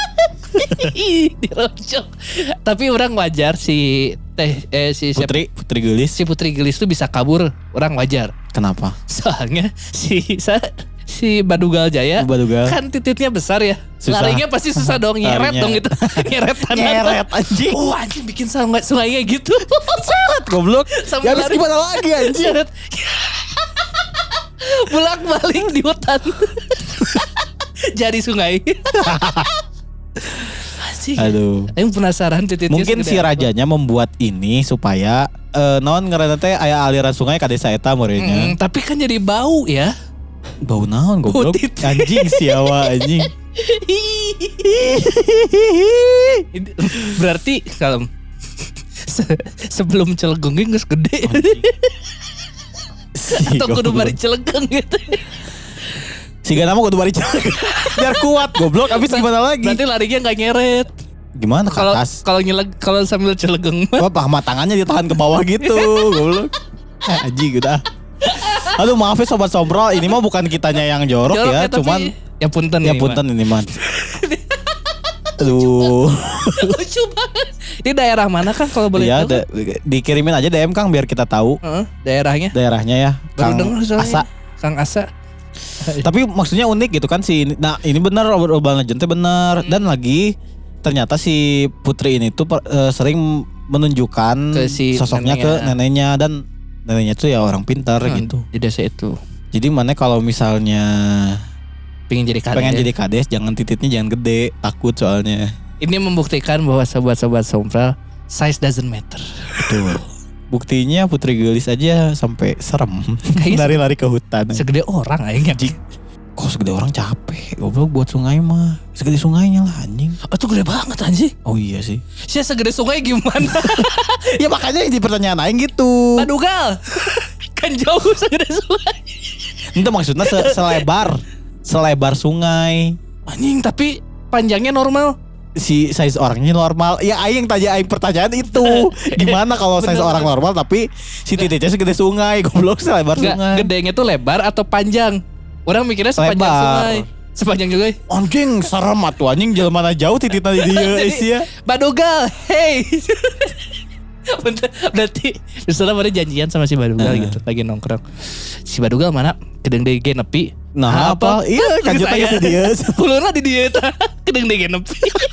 Dirojok. Tapi orang wajar si teh eh si siapa? Putri Putri Gelis. Si Putri Gelis tuh bisa kabur, orang wajar. Kenapa? Soalnya si sa, si Badugal Jaya Badugal. kan tititnya besar ya. Susah. Larinya pasti susah dong, nyeret Larinya. dong itu. Nyeret tanah. Nyeret anjing. Oh anjing bikin sungai sungai kayak gitu. Seret goblok. Sambil Ya habis lari. gimana lagi anjing? Nyeret. Bolak balik di hutan. Jadi sungai. Anjing. Aduh. Yang penasaran titiknya Mungkin si rajanya membuat ini supaya eh, non ngaranna teh aya aliran sungai ka desa eta meureunnya. tapi kan jadi bau ya. Bau naon goblok? Bau titit. Anjing siawa anjing. Ini berarti kalau se- sebelum Cilegon geus gede. Atau kudu bari Cilegon gitu. Siga nama kudu bari jalan. Biar kuat goblok abis gimana lagi? Berarti larinya nggak nyeret. Gimana ke Kalau atas? kalau nyeleg kalau sambil Cilegon mah. Apa paha tangannya ditahan ke bawah gitu goblok. Eh, anjing udah. Aduh maaf ya sobat sombral, ini mah bukan kitanya yang jorok, Jorok ya, tapi- cuman ya punten ya ini, punten Mak. ini man. Aduh. Lucu banget. Ini daerah mana Kang kalau boleh Ya tahu? da- dikirimin aja D M Kang biar kita tahu Heeh, daerahnya. daerahnya ya. Baru Kang denger soalnya. Asa. Kang Asa. Tapi maksudnya unik gitu kan si ini. Nah ini benar Urban Legend teh benar. Hmm. Dan lagi ternyata si Putri ini tuh per- eh, sering menunjukkan Ke si sosoknya neneknya. ke neneknya. Dan neneknya tuh ya orang pintar Hmm, gitu. Di desa itu. Jadi mana kalau misalnya Pengen jadi kades. pengen jadi kades jangan tititnya jangan gede. Takut soalnya. Ini membuktikan bahwa sobat-sobat sombral size doesn't matter. Betul. Buktinya Putri Gelis aja sampai serem. Kayaknya Lari-lari ke hutan. Segede orang aja. Kok segede orang capek. Goblok buat sungai mah. Segede sungainya lah anjing. Oh itu gede banget anjing. Oh iya sih. Saya segede sungai gimana? Ya makanya yang di pertanyaan aing gitu. Badugal. Kan jauh segede sungai. Itu maksudnya se- selebar selebar sungai. Anjing tapi panjangnya normal. Si size orangnya normal. Ya aing tanya aing pertanyaan itu. Gimana kalau size Bener. orang normal tapi si titiknya segede sungai. Goblok selebar Enggak, sungai. gedenya tuh lebar atau panjang? Orang mikirnya sepanjang Lebar. sungai. Sepanjang juga. Anjing serem atuh anjing jelema jauh tititna di dieu geus ya. Badugal, hey. Bentar, berarti misalnya mana janjian sama si Badugal Heeh. gitu lagi nongkrong. Si Badugal mana? Kedeng dege nepi. Nah, apa? Iya, kanjutnya Saya. ke dia. Kulurna di dieu tah. Kedeng dege nepi.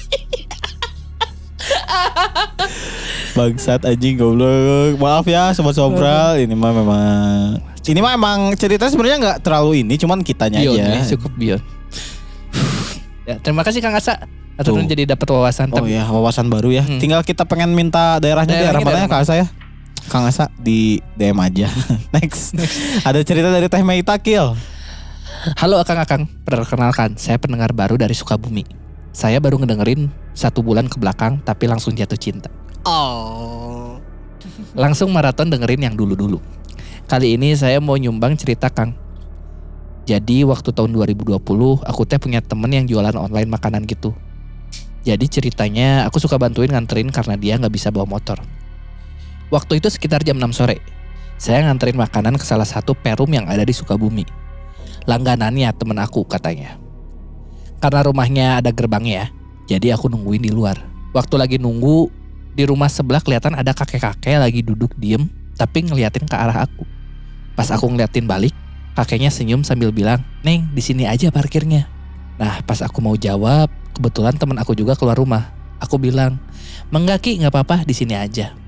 Bangsat anjing goblok. Maaf ya sobat sombral, ini mah memang ini mah emang cerita sebenarnya nggak terlalu ini, cuman kitanya Bion aja. ya, cukup bion. Ya, terima kasih Kang Asa. Atau Tuh. jadi dapat wawasan. Oh Tapi ya, wawasan baru ya. Hmm. Tinggal kita pengen minta daerahnya, daerah Daerahnya mana ya daerah Kang Asa ya? Kang Asa di D M aja. Next. Ada cerita dari Teh Meita Kill. Halo akang-akang, perkenalkan saya pendengar baru dari Sukabumi. Saya baru ngedengerin satu bulan ke belakang tapi langsung jatuh cinta. Oh. Langsung maraton dengerin yang dulu-dulu. Kali ini saya mau nyumbang cerita Kang. Jadi waktu tahun dua ribu dua puluh aku teh punya temen yang jualan online makanan gitu. Jadi ceritanya aku suka bantuin nganterin karena dia gak bisa bawa motor. Waktu itu sekitar jam enam sore. Saya nganterin makanan ke salah satu perum yang ada di Sukabumi. Langganannya temen aku katanya. Karena rumahnya ada gerbangnya ya, jadi aku nungguin di luar. Waktu lagi nunggu, di rumah sebelah kelihatan ada kakek-kakek lagi duduk diem tapi ngeliatin ke arah aku. Pas aku ngeliatin balik, kakeknya senyum sambil bilang, "Neng, di sini aja parkirnya." Nah, pas aku mau jawab, kebetulan teman aku juga keluar rumah. Aku bilang, "Menggaki nggak apa-apa, di sini aja."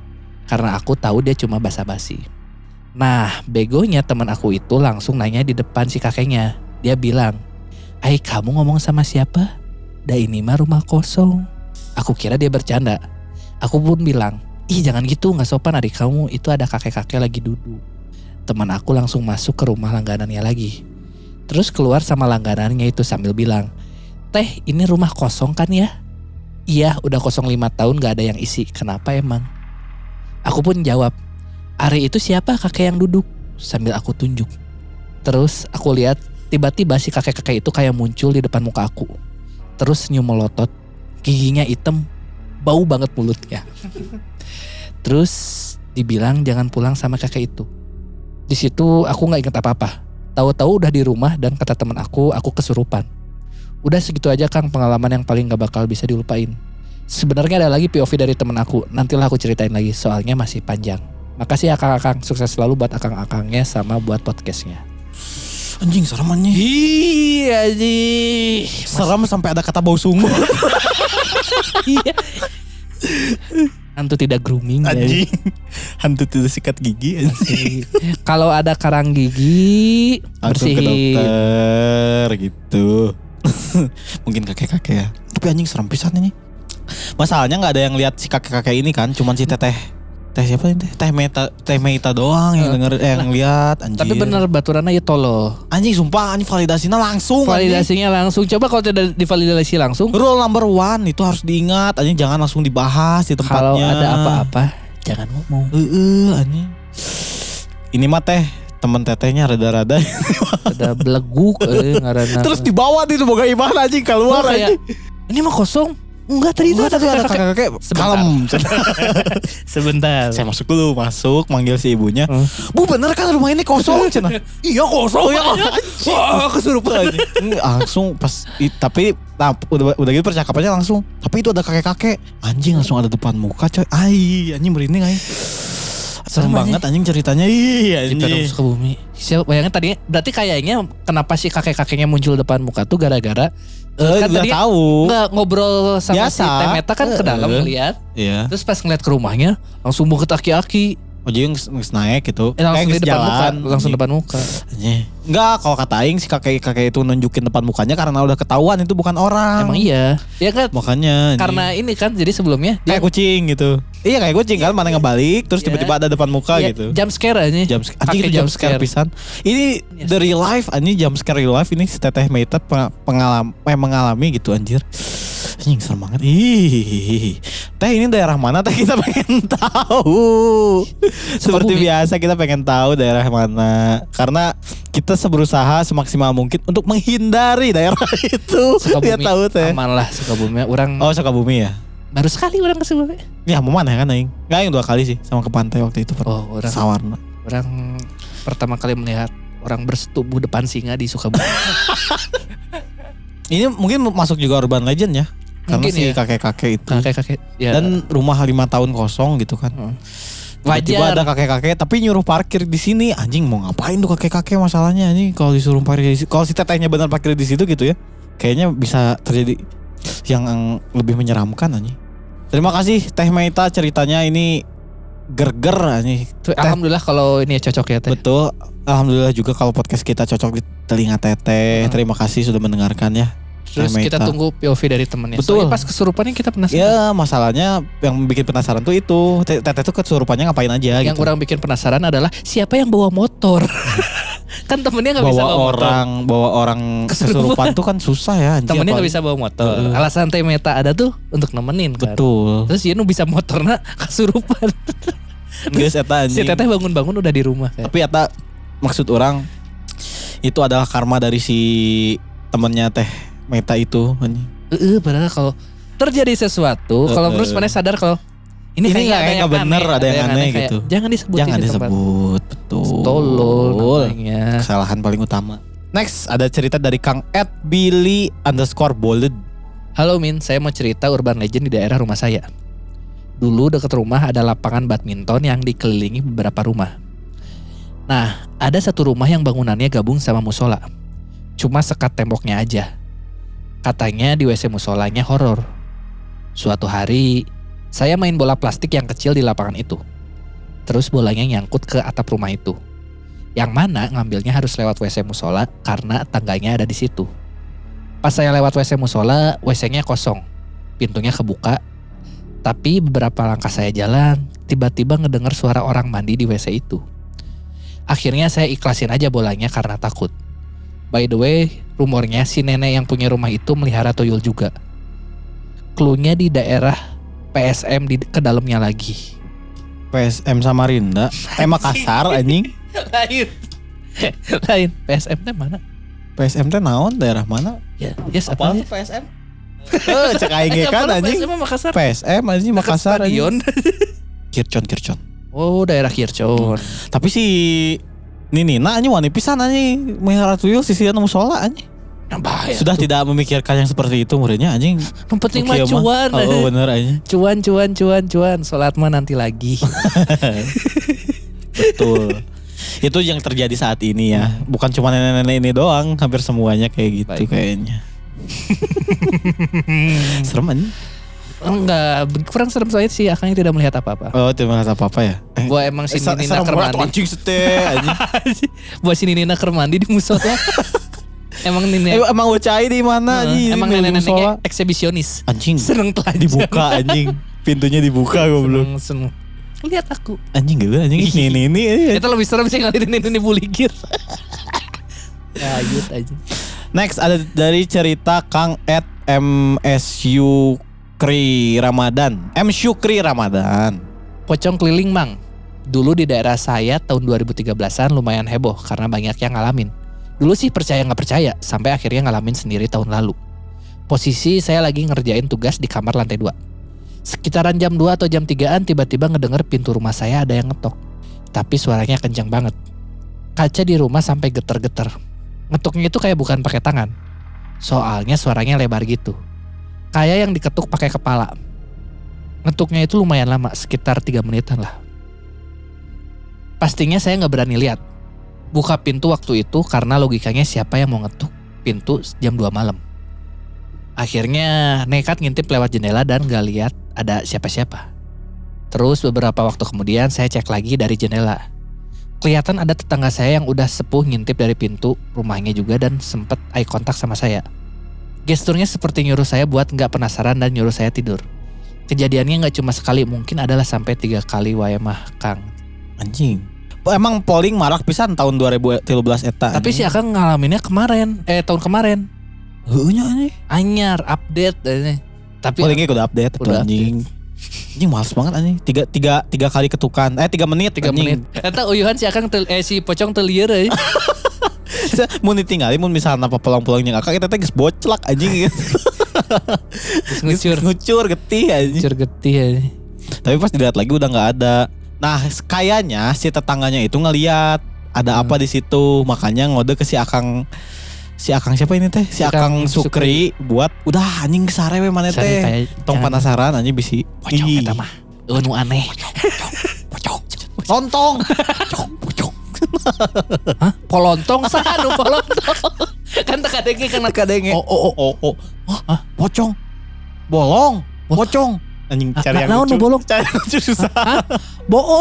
Karena aku tahu dia cuma basa-basi. Nah, begonya teman aku itu langsung nanya di depan si kakeknya. Dia bilang, "Ai, kamu ngomong sama siapa? Dah ini mah rumah kosong." Aku kira dia bercanda. Aku pun bilang, "Ih, jangan gitu, gak sopan adik kamu, itu ada kakek-kakek lagi duduk." Teman aku langsung masuk ke rumah langganannya lagi. Terus keluar sama langganannya itu sambil bilang, "Teh, ini rumah kosong kan ya?" "Iya, udah kosong lima tahun gak ada yang isi. Kenapa emang?" Aku pun jawab, "Ari itu siapa kakek yang duduk?" Sambil aku tunjuk. Terus aku lihat tiba-tiba si kakek-kakek itu kayak muncul di depan muka aku. Terus senyum melotot, giginya hitam, bau banget mulutnya. Terus dibilang jangan pulang sama kakek itu. Di situ aku nggak ingat apa-apa. Tahu-tahu udah di rumah dan kata teman aku, aku kesurupan. Udah segitu aja Kang pengalaman yang paling gak bakal bisa dilupain. Sebenarnya ada lagi P O V dari teman aku. Nantilah aku ceritain lagi soalnya masih panjang. Makasih akang-akang, sukses selalu buat akang-akangnya sama buat podcastnya. Anjing serem anjing. Iya anjing. Serem sampai ada kata bau sumur. Iya. Hantu tidak grooming. Anjing. Hantu tidak sikat gigi anjing. Kalau ada karang gigi langsung ke bersihin. dokter gitu. Mungkin kakek-kakek ya. Tapi anjing serem pisan ini. Masalahnya nggak ada yang lihat si kakek-kakek ini kan, cuman si teteh teh siapa ini teh Meta teh Meta doang yang denger eh, yang lihat anjing. Tapi bener baturannya ya tolo. Anjing sumpah anjing validasinya langsung. Validasinya anjing. Langsung. Coba kalau tidak divalidasi langsung. Rule number one itu harus diingat anjing, jangan langsung dibahas di tempatnya. Kalau ada apa-apa jangan ngomong. Heeh uh, anjing. Ini mah teh temen tetehnya rada-rada ada beleguk eh, ngarana. Terus dibawa di boga iman anjing keluar oh, kayak, anjing. Ini mah kosong. Enggak tadi itu ada kakek-kakek. Kalem. Sebentar. Saya masuk dulu, masuk manggil si ibunya. Hmm. "Bu bener kan rumah ini kosong?" Cina. "Iya kosong." Ya, wah kesurupan aja. Langsung pas i, tapi nah, udah udah gitu percakapannya langsung. "Tapi itu ada kakek-kakek." Anjing langsung ada depan muka coy. Ai, anjing merinding ai. Serem banget anjing ceritanya. Iya anjing. Di Perum Sukabumi. Siapa bayangin tadi berarti kayaknya kenapa sih kakek-kakeknya muncul depan muka tuh gara-gara Uh, kan udah tadi tahu. Nggak ngobrol sama Biasa. si Temeta kan ke dalam Uh, ngeliat. Iya. Terus pas ngeliat ke rumahnya langsung buket aki-aki. Oh jadi nges naik gitu. Eh, langsung Kayak di depan jalan, muka, langsung anjing. depan muka. Anjing. Enggak, kalau kata aing si kakek-kakek itu nunjukin depan mukanya karena udah ketahuan itu bukan orang. Emang iya. Ya kan Makanya anjing. karena ini kan jadi sebelumnya dia kayak kucing gitu. Iya kayak kucing kan, mana ngebalik terus Iya. tiba-tiba ada depan muka ya, gitu. jump scare aja. Jump scare. Anjing Pakai itu jump scare pisan. Ini Yes. the real life anjing, jump scare real life ini si Teteh Meta pengalami eh, mengalami gitu anjir. Anjing serem banget. Ih. Teh ini daerah mana teh kita pengen tahu. Seperti Sukabumi. biasa kita pengen tahu daerah mana. Karena kita berusaha semaksimal mungkin untuk menghindari daerah itu. Dia Sukabumi tahu teh. aman lah Sukabumi. Orang Oh Sukabumi ya. baru sekali orang ke Sukabumi. Ya mau mana kan aing? Enggak yang dua kali sih sama ke pantai waktu itu. Oh, orang Sawarna. orang pertama kali melihat orang bersetubuh depan singa di Sukabumi. Ini mungkin masuk juga urban legend ya. Karena Mungkin si ya. kakek-kakek itu. Kakek-kakek. Ya. Dan rumah lima tahun kosong gitu kan. Hmm. Tiba-tiba Wajar. ada kakek-kakek tapi nyuruh parkir di sini. Anjing mau ngapain tuh kakek-kakek masalahnya anjing kalau disuruh parkir di situ. Kalau si tetehnya benar parkir di situ gitu ya. Kayaknya bisa terjadi yang lebih menyeramkan anjing. Terima kasih Teh Meita, ceritanya ini gerger anjing. Tuh, alhamdulillah kalau ini ya cocok ya teh. Betul. Alhamdulillah juga kalau podcast kita cocok di telinga teteh. Hmm. Terima kasih sudah mendengarkan ya. Terus Teh kita Meita. tunggu P O V dari temennya. Betul. Soalnya pas kesurupannya kita penasaran. Ya masalahnya yang bikin penasaran tuh itu Teteh tuh kesurupannya ngapain aja Yang gitu. orang bikin penasaran adalah siapa yang bawa motor. Kan temennya nggak bisa bawa bawa motor. orang bawa orang kesurupan tuh kan susah ya anjing. Temennya nggak Apalagi- bisa bawa motor. Heeh. Alasan Teh Meta ada tuh untuk nemenin kan. Betul. Terus Yenu bisa motornya kesurupan. Geus eta Si anjing. Teteh bangun-bangun udah di rumah kan. Tapi eta maksud orang itu adalah karma dari si temennya Teh Meta itu anjing. Heeh, padahal kalau terjadi sesuatu, kalau Heeh. terus mana sadar kalau ini, Ini kayaknya nggak- ada nggak yang bener, aneh, ada yang aneh kayak, gitu. Jangan disebutin Jangan di tempat. disebut. Betul. Tolol namanya. Kesalahan paling utama. Next ada cerita dari Kang Ed Billy underscore Bold. Halo Min, saya mau cerita urban legend di daerah rumah saya. Dulu dekat rumah ada lapangan badminton yang dikelilingi beberapa rumah. Nah, ada satu rumah yang bangunannya gabung sama musola. Cuma sekat temboknya aja. Katanya di W C musolanya horor. Suatu hari, saya main bola plastik yang kecil di lapangan itu. terus bolanya nyangkut ke atap rumah itu. Yang mana ngambilnya harus lewat W C musola karena tangganya ada di situ. Pas saya lewat W C musola, W C-nya kosong. Pintunya kebuka. Tapi beberapa langkah saya jalan, tiba-tiba ngedengar suara orang mandi di W C itu. Akhirnya saya ikhlasin aja bolanya karena takut. By the way, rumornya si nenek yang punya rumah itu melihara tuyul juga. Cluenya di daerah P S M di ke dalamnya lagi. P S M Samarinda, eh Makassar anjing. Lain. Lain, P S M teh mana? P S M teh naon daerah mana? Ya, yes Apa apa? P S M? Eh, cek aing kan anjing. P S M Makassar. P S M anjing Makassar anjing. Stadion. Kircon Kircon. Oh, daerah Kircon. Tapi si Ninina anjing wani pisan anjing melihara tuyul sisian musola anjing. Nah, bahaya. Sudah tuh. tidak memikirkan yang seperti itu muridnya anjing. Yang penting mah Kieu cuan. Oh, bener anjing. Cuan, cuan, cuan, cuan. Salat mah nanti lagi. Betul. Itu yang terjadi saat ini ya. Bukan cuma nenek-nenek ini doang, hampir semuanya kayak gitu Baik. kayaknya. Serem anjing. Enggak, kurang serem soalnya sih Akang tidak melihat apa-apa. Oh, tidak melihat apa-apa ya. Eh, Gua emang si sa- Nina serem keur banget mandi. anjing sete anjing. Buat si Nina keur mandi di musola. Emang Eh, Nina emang bocai di mana anjing? emang Di nenek-neneknya musola. eksibisionis. Anjing. Seneng telanjang. Dibuka anjing. Pintunya dibuka goblok. Seneng, seneng. Lihat aku. Anjing gitu anjing ini ini ini. Itu lebih serem sih ngeliatin ini buligir. Ya, ayut aja. Next ada dari cerita Kang at M S U Kri Ramadan. M Syukri Ramadan. Pocong keliling mang. Dulu di daerah saya tahun dua ribu tiga belasan lumayan heboh karena banyak yang ngalamin. Dulu sih percaya gak percaya sampai akhirnya ngalamin sendiri tahun lalu. Posisi saya lagi ngerjain tugas di kamar lantai dua. Sekitaran jam dua atau jam tigaan tiba-tiba ngedenger pintu rumah saya ada yang ngetok. Tapi suaranya kencang banget. Kaca di rumah sampai getar-getar. Ngetuknya itu kayak bukan pakai tangan. Soalnya suaranya lebar gitu. Kayak yang diketuk pakai kepala. Ngetuknya itu lumayan lama, sekitar tiga menitan lah. Pastinya saya gak berani lihat. Buka pintu waktu itu karena logikanya siapa yang mau ngetuk pintu jam dua malam. Akhirnya nekat ngintip lewat jendela dan gak lihat ada siapa-siapa. Terus beberapa waktu kemudian saya cek lagi dari jendela. Kelihatan ada tetangga saya yang udah sepuh ngintip dari pintu rumahnya juga dan sempet eye contact sama saya. Gesturnya seperti nyuruh saya buat gak penasaran dan nyuruh saya tidur. Kejadiannya gak cuma sekali, mungkin adalah sampai tiga kali wae mah Kang. Anjing. Emang polling marak pisan tahun dua ribu tiga belas eta. Tapi sih Akang ngalaminnya kemarin, eh tahun kemarin. heunya anjing. Anyar, update. Eh. Tapi Pollingnya udah update tuh Udah anjing. Anjing males banget anjing. Tiga, tiga, tiga kali ketukan. Eh tiga menit. tiga menit. Eta uyuhan si Akang tel, eh si Pocong teu lieur euy. Mun ditinggalin mun misalnya apa pelong-pelong yang kakak kita teh geus boclak anjing gitu. Terus ngucur, Ngucur getih anjing. ngucur getih euy. Tapi pas dilihat lagi udah nggak ada. Nah kayaknya si tetangganya itu ngeliat ada Hmm. apa di situ, makanya ngode ke si Akang. Si Akang siapa ini teh? Si, Si Akang Akang Sukri, buat udah anjing sare we mana Sare teh. kayak Tong jangan- penasaran anjing bisi. Pocong Ih. eta mah. Eueuh nu aneh. Pocong. Lontong. Pocong, pocong. Hah? Polontong saha nu polontong? Kan teu kadenge kan kadenge. Oh oh oh oh. oh. Hah? Pocong. Bolong. Pocong. Anjing Ah, cari nah, yang naon lucu. nu bolong? Cari yang lucu susah. Bool.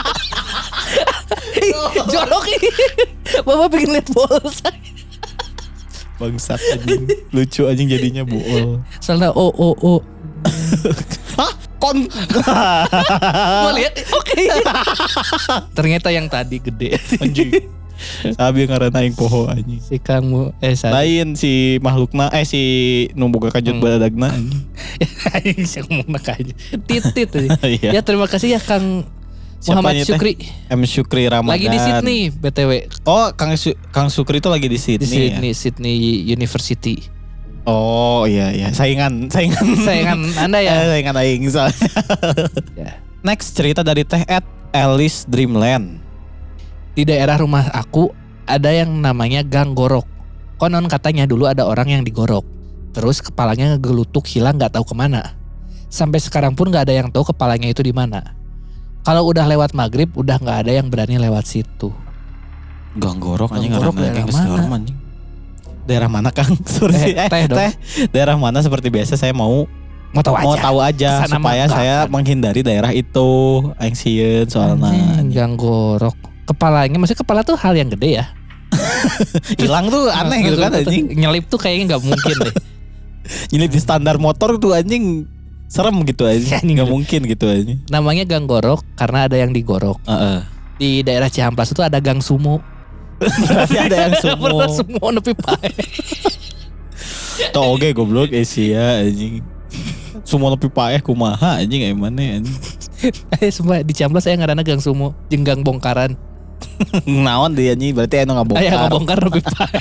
Jorok ini. Bapak pengen lihat bool saya. Bangsat anjing. Lucu anjing jadinya bool. Soalnya oh oh oh. Hah? Kon. Mau lihat? Oke. Ternyata yang tadi gede. Anjing. Sabi ngaranna aing poho anjing. Si Kang eh saya. Lain si makhlukna eh si nu boga kanjut Hmm. baradagna anjing. Aing sih ngomong aja. Titit tadi. Iya. Ya terima kasih ya Kang Siapa Muhammad ini teh? Syukri. M Syukri Ramadan. Lagi di Sydney B T W. Oh, Kang Su- Kang Syukri itu lagi di Di Sydney. Sydney, Ya? Sydney University. Oh, iya iya. Saingan, saingan. Sayangan Anda Eh, ya. saingan aing soalnya. Ya. Next cerita dari Teh at Alice Dreamland. Di daerah rumah aku ada yang namanya Gang Gorok. Konon katanya dulu ada orang yang digorok. Terus kepalanya ngegelutuk hilang nggak tahu kemana. Sampai sekarang pun nggak ada yang tahu kepalanya itu di mana. Kalau udah lewat maghrib udah nggak ada yang berani lewat situ. Gang Gorok anjing Gang Gorok ngaranna daerah geus mana? serem, anjing. Daerah mana Kang? Sorry. Eh, teh dong. Daerah mana seperti biasa saya mau Mau tahu aja. Mau tahu aja Kesana supaya mah saya akan. menghindari daerah itu. Aing sieun soalna. Anjing, ganggorok. Kepalanya, maksudnya kepala tuh hal yang gede ya. Hilang tuh aneh gitu kan anjing. Nyelip tuh kayaknya nggak mungkin deh. Nyelip di standar motor tuh anjing serem gitu aja. Anjing. Nggak mungkin gitu aja. Namanya gang gorok karena ada yang digorok. Heeh. Di daerah Cihamplas itu ada gang sumo. Berarti ada yang sumo. Pernah sumo nepi pae. Tuh oke goblok Asia anjing. Sumo nepi paeh kumaha anjing aya maneh anjing. Eh sumpah di Cihamplas saya ngaranna gang sumo, jeung gang bongkaran. Naon dia anjing berarti anu ngabongkar. Aya ngabongkar nepi pae.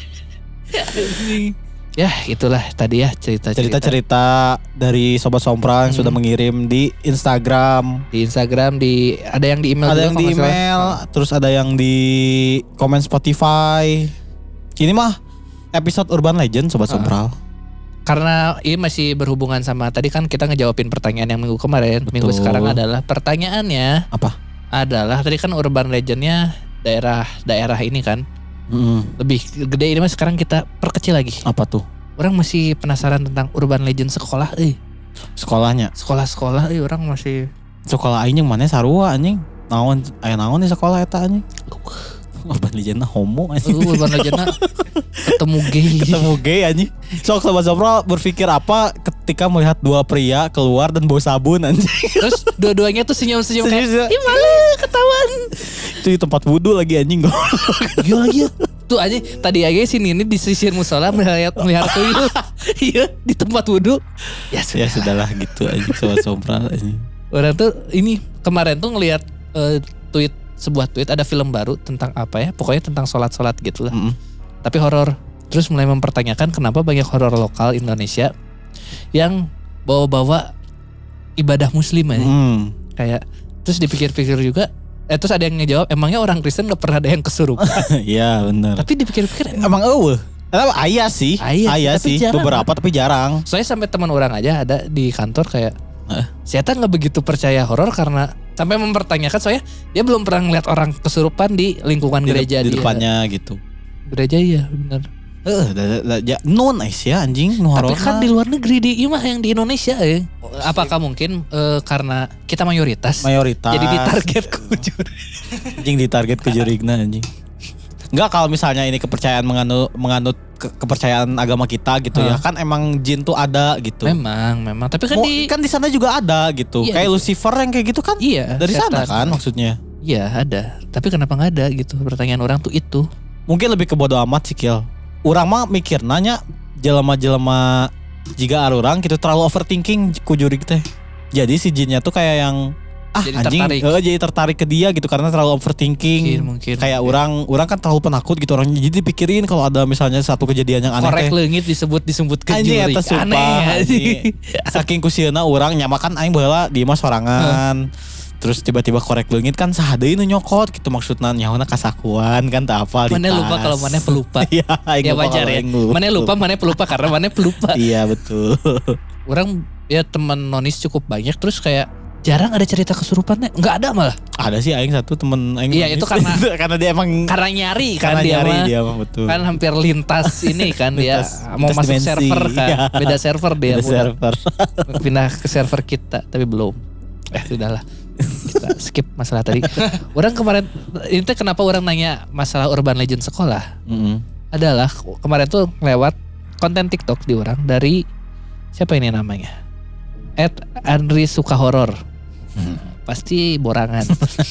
Ya itulah tadi ya cerita-cerita Cerita-cerita dari Sobat Sompral yang Hmm. sudah mengirim di Instagram. di Instagram, di ada yang di email Ada juga yang kalau di nggak salah. email, terus ada yang di komen Spotify. Ini mah episode Urban Legend Sobat Ah. Sompral. Karena ini masih berhubungan sama tadi kan kita ngejawabin pertanyaan yang minggu kemarin. Minggu Betul. sekarang adalah pertanyaannya Apa? adalah tadi kan urban legendnya daerah-daerah ini kan Mm, lebih gede, ini mas sekarang kita perkecil lagi. apa tuh? Orang masih penasaran tentang urban legend sekolah, eh Sekolahnya. sekolah-sekolah, eh orang masih Sekolah aing yang mana sarua anjing. Naon aya naon di sekolah eta anjing? Urban Legend homo uh, anjing. urban legendnya ketemu gay. Ketemu gay anjing. Sok Sobat Sompral berpikir apa ketika melihat dua pria keluar dan bawa sabun anjing. Terus dua-duanya tuh senyum-senyum kayak Senyum-senyum. ih malu ketahuan. Itu di tempat wudhu lagi anjing. Gila lagi ya. Tuh aja tadi aja sini ini di sisir musola melihat melihat tuyul. Iya di tempat wudhu. Ya sudah. Ya sudahlah gitu anjing Sobat Sompral anjing. Orang tuh ini kemarin tuh ngelihat eh, tweet sebuah tweet ada film baru tentang apa ya? Pokoknya tentang sholat-sholat gitu lah. Mm-mm. Tapi horor. Terus mulai mempertanyakan kenapa banyak horor lokal Indonesia yang bawa-bawa ibadah muslim aja. Mm. Kayak terus dipikir-pikir juga eh terus ada yang ngejawab emangnya orang Kristen gak pernah ada yang kesurupan. Iya benar. Tapi dipikir-pikir Emang eueuh. Kenapa aya sih? Aya, Aya tapi sih jarang. beberapa tapi jarang. soalnya sampai teman orang aja ada di kantor kayak Heeh. saya tuh nggak begitu percaya horor karena sampai mempertanyakan soalnya dia belum pernah ngeliat orang kesurupan di lingkungan Di, gereja di dia. depannya gitu. Gereja iya benar. Heeh, da- da- ja- non Aisyah anjing nu Tapi horor. kan di luar negeri di imah yang di Indonesia ya. Apakah mungkin eh, karena kita mayoritas, mayoritas. jadi ditarget kujur. Anjing ditarget ke jurigna anjing. Enggak kalau misalnya ini kepercayaan menganut menganut ke- kepercayaan agama kita gitu ya. Hah. Kan emang jin tuh ada gitu. Memang, memang. Tapi kan Mau- di kan di sana juga ada gitu. Iya, kayak gitu. Lucifer yang kayak gitu kan iya dari sana setan. kan maksudnya. Iya ada. Tapi kenapa nggak ada gitu? Pertanyaan orang tuh itu. Mungkin lebih ke bodo amat sih Kil. Urang mah mikir nanya jelema-jelema jika arurang gitu terlalu overthinking ku jurig teh. Jadi si jinnya tuh kayak yang ah Jadi anjing tertarik. eh, jadi tertarik ke dia gitu karena terlalu overthinking. Mungkin, mungkin. Kayak mungkin. orang orang kan terlalu penakut gitu orangnya. Jadi dipikirin kalau ada misalnya satu kejadian yang aneh korek teh. leungit disebut disebut ke Anjing jurig. eta sumpah. Aneh. anjing. Saking kusieuna urang nyamakan aing baheula di mah sorangan. Terus tiba-tiba korek leungit kan saha deui nu nyokot gitu maksudna nyawana kasakuan kan tak apa Mana lupa kalau mana pelupa. Iya, aing Ya lupa wajar kalau ya. aing lupa. Mana lupa, mana pelupa karena mana pelupa. Iya betul. Orang ya teman nonis cukup banyak terus kayak jarang ada cerita kesurupannya. Enggak ada malah. Ada sih aing satu temen aing. Iya, manis. itu karena- karena dia emang Karena nyari kan karena dia nyari mah. dia mah betul. Kan hampir lintas ini kan dia Lintas- mau lintas masuk dimensi. server kan. Iya. Beda server dia Ada udah server. pindah ke server kita tapi belum. Eh sudahlah. Kita skip masalah tadi. Orang kemarin ini teh kenapa orang nanya masalah urban legend sekolah? Mm-mm. Adalah kemarin tuh lewat konten TikTok di orang dari siapa ini namanya? At Andri Suka Horor. Hmm. Pasti borangan.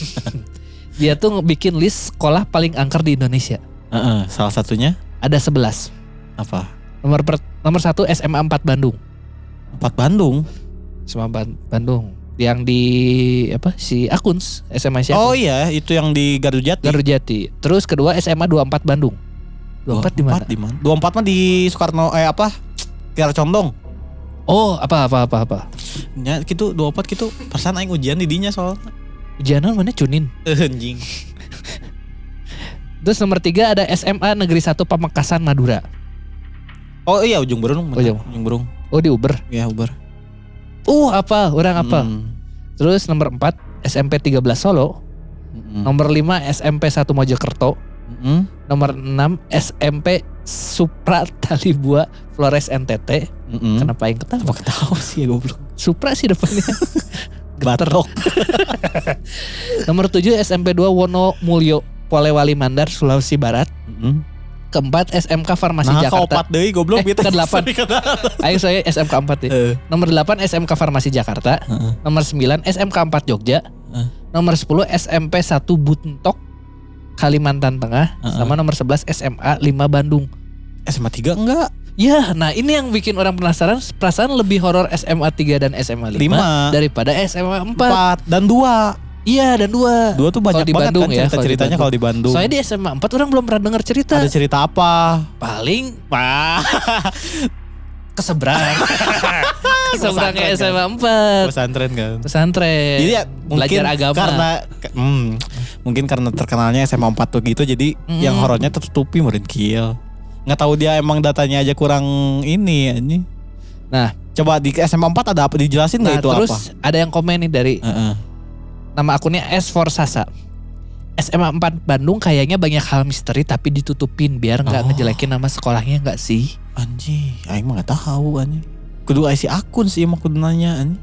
Dia tuh bikin list sekolah paling angker di Indonesia. Heeh, salah satunya Ada sebelas. apa? Nomor per, nomor satu S M A empat Bandung. Empat Bandung. S M A Ban- Bandung. Yang di apa si Akuns S M A si Oh Akuns. iya, itu yang di Gardu Jati. Gardu Jati. Terus kedua S M A dua puluh empat Bandung. dua puluh empat di mana? Di mana? dua puluh empat mah di Soekarno eh apa? Kiara Condong. Oh, apa apa apa apa. Ya gitu dua puluh empat gitu. Persan aing ujian di dinya soal. Ujianan mana Cunin. Anjing. Terus nomor tiga ada S M A Negeri satu Pamekasan Madura. Oh iya ujung Berung. Oh, iya. Ujung Berung. Oh di Uber. Ya Uber. Uh apa? Orang apa? Mm. Terus nomor empat S M P tiga belas Solo. Mm-mm. Nomor lima S M P satu Mojokerto. Mm-mm. Nomor enam S M P Supra Talibua Flores N T T. Mm-mm. Kenapa yang ketawa? Apa ketawa sih ya goblok. Supra sih depannya. Batok. Nomor tujuh S M P dua Wono Mulyo Polewali Mandar Sulawesi Barat. Mm-mm. Keempat S M K Farmasi Nah, Jakarta. keopat deui goblok Eh, kedelapan. Ayo saya S M K empat ya. Eh. Nomor delapan S M K Farmasi Jakarta. Heeh. Nomor sembilan S M K empat Jogja. Heeh. Nomor sepuluh S M P satu Buntok Kalimantan Tengah. Heeh. Sama nomor sebelas S M A lima Bandung. S M A tiga enggak? Ya, nah ini yang bikin orang penasaran. Perasaan lebih horor S M A tiga dan S M A lima Lima. daripada S M A empat. Empat dan dua. Iya, dan dua. Dua tuh banyak Kalau di banget Bandung kan ya, cerita-ceritanya kalau di Bandung. Soalnya di S M A empat orang belum pernah dengar cerita. Ada cerita apa? Paling keseberang. Keseberangnya S M A empat. Pesantren kan. Pesantren. Jadi ya mungkin belajar agama. karena hmm, mungkin karena terkenalnya S M A empat tuh gitu jadi Mm. yang horornya tertutupi meureun kieu. Nggak tahu dia emang datanya aja kurang ini ini. Nah, coba di S M A empat ada apa dijelasin nah nggak itu terus apa? ada yang komen nih dari Heeh. nama akunnya S for Sasa. S M A empat Bandung kayaknya banyak hal misteri tapi ditutupin biar nggak Oh. ngejelekin nama sekolahnya nggak sih? Anjing, aing mah nggak tahu anjing. Kudu isi akun sih emang kudu nanya anjing.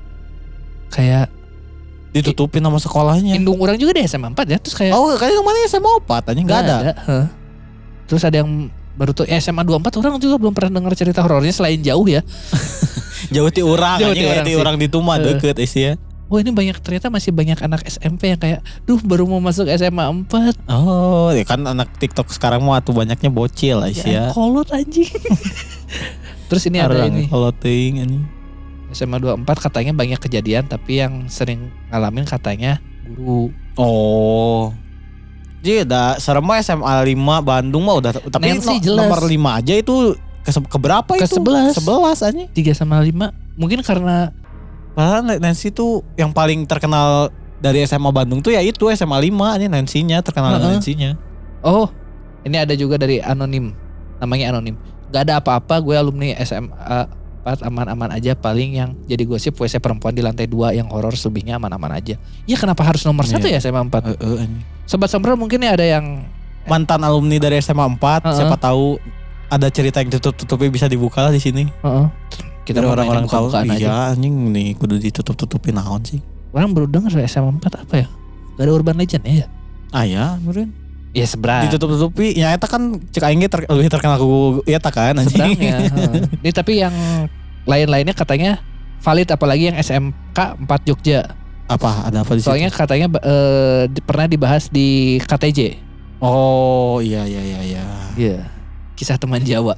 Kayak Ditutupin nama sekolahnya. indung orang juga di S M A empat ya, terus kayak Oh, kayak kemana S M A empat anjing nggak ada. heh. Terus ada yang baru tuh S M A dua puluh empat orang juga belum pernah dengar cerita horornya selain jauh ya. Jauh ti urang Jauh ti anjing urang ti sih. urang di Tuma Eh. deket isi ya. Oh ini banyak ternyata masih banyak anak S M P yang kayak duh baru mau masuk S M A empat. Oh, ya kan anak TikTok sekarang mah tuh banyaknya bocil lah sih ya. Kolot anjing. Terus ini ada ini Kalau ting ini. S M A dua puluh empat katanya banyak kejadian tapi yang sering ngalamin katanya guru. Oh. Jadi ada serem mah S M A lima Bandung mah udah tapi Nancy no- jelas. nomor lima aja itu ke, ke berapa Ke itu? sebelas. sebelas aja. tiga sama lima mungkin karena Padahal Nancy tuh yang paling terkenal dari S M A Bandung tuh ya itu S M A lima ini Nancy-nya terkenal Heeh. Nancy-nya. oh ini ada juga dari anonim namanya anonim. Gak ada apa-apa gue alumni S M A empat aman-aman aja paling yang jadi gosip W C perempuan di lantai dua yang horor selebihnya aman-aman aja. Ya kenapa harus nomor Iya. satu ya S M A empat? Heeh anjing. Sobat Sombro mungkin nih ada yang Mantan alumni dari S M A empat, Heeh. siapa tahu ada cerita yang tutup-tutupi bisa dibuka lah di sini. Heeh. Kita Biar mau orang-orang mainin tahu. buka-bukaan aja. Iya anjing nih kudu ditutup-tutupin naon sih. Orang baru dengar S M A empat apa ya? Gak ada urban legend ya? Ah ya, meureun. Ya seberang. Ditutup-tutupi. Ya eta kan cek aing ge ter, lebih terkenal ku eta kan anjing. Seberangnya. heeh. Ini tapi yang lain-lainnya katanya valid apalagi yang S M K empat Jogja. Apa? Ada apa di situ? Soalnya katanya eh, di- pernah dibahas di K T J. Oh, iya iya iya iya. Iya. Kisah teman Jawa.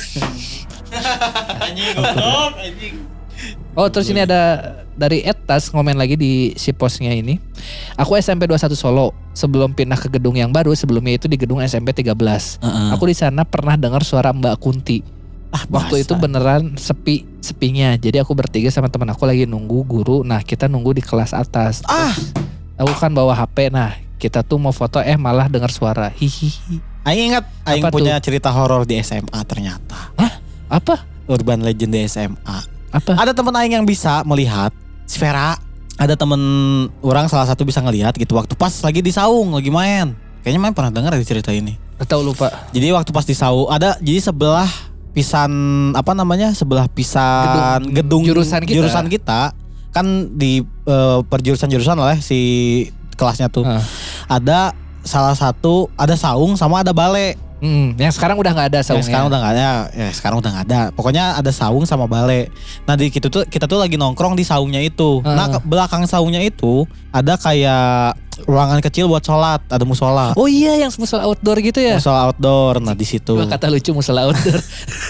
Anjing goblok anjing. Oh terus ini ada dari Etas ngomen lagi di si postnya ini. Aku S M P dua puluh satu Solo sebelum pindah ke gedung yang baru sebelumnya itu di gedung S M P tiga belas. Heeh. Aku di sana pernah dengar suara Mbak Kunti. ah, Waktu itu beneran sepi sepinya. Jadi aku bertiga sama teman aku lagi nunggu guru. Nah kita nunggu di kelas atas. Ah, Aku kan bawa H P. Nah kita tuh mau foto eh malah dengar suara hihihi. aing ingat aing Apa punya cerita horor di S M A ternyata. Apa? Urban legend di S M A. Apa? Ada teman aing yang bisa melihat Sfera. Ada temen orang salah satu bisa ngelihat gitu waktu pas lagi di saung lagi main. Kayaknya main pernah dengar di cerita ini. Tahu lupa. Jadi waktu pas di saung ada jadi sebelah pisan apa namanya sebelah pisan Gedung- gedung, jurusan kita. jurusan kita kan di eh, perjurusan-jurusan lah ya, si kelasnya tuh Ah. ada salah satu ada saung sama ada bale. Hmm, yang sekarang udah nggak ada Yang saungnya. sekarang udah nggak ada, ya sekarang udah nggak ada. Pokoknya ada saung sama bale. Nah di kita tuh kita tuh lagi nongkrong di saungnya itu. Heeh. Nah ke belakang saungnya itu ada kayak ruangan kecil buat sholat, ada musola. Oh iya yang musola outdoor gitu ya. Musola outdoor. Nah di situ. Dua kata lucu musola outdoor.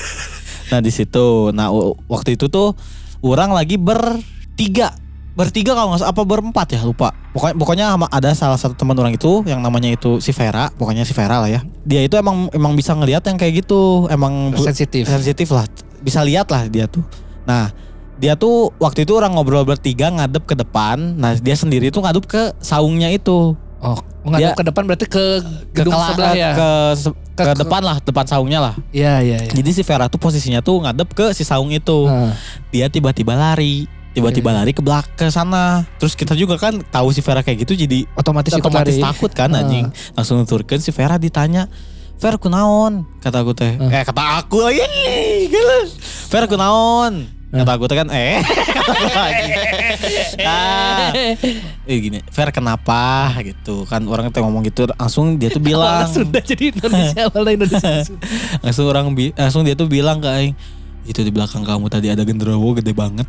Nah di situ. Nah u- waktu itu tuh orang lagi bertiga, bertiga kalau nggak salah apa berempat ya lupa. Pokoknya pokoknya sama- ada salah satu teman orang itu yang namanya itu si Vera, pokoknya si Vera lah ya. Dia itu emang emang bisa ngelihat yang kayak gitu, emang bu- Sensitif. sensitif lah, bisa lihat lah dia tuh. Nah dia tuh waktu itu orang ngobrol bertiga ngadep ke depan. Nah dia sendiri tuh ngadep ke saungnya itu. Oh, ngadep Dia- ke depan berarti ke Ke, gedung kela- sebelah ya. ke, se- ke Ke- depan lah, depan saungnya lah. Iya iya iya. Jadi si Vera tuh posisinya tuh ngadep ke si saung itu. Nah, Dia tiba-tiba lari, tiba-tiba Oke. lari ke belakang ke sana. Terus kita juga kan tahu si Vera kayak gitu jadi otomatis ikut otomatis lari. takut kan Ah. anjing. Langsung nuturkeun si Vera ditanya, "Ver kunaon?" Kata aku teh. Ah. Eh kata aku lagi. Gila. Fer kunaon? Kata aku teh kan eh kata aku lagi. Ah, eh gini, Fer kenapa gitu kan orang teh ngomong gitu langsung dia tuh bilang Awalnya Sunda jadi Indonesia, awalnya Indonesia. langsung orang bi- langsung dia tuh bilang ke aing itu di belakang kamu tadi ada genderuwo gede banget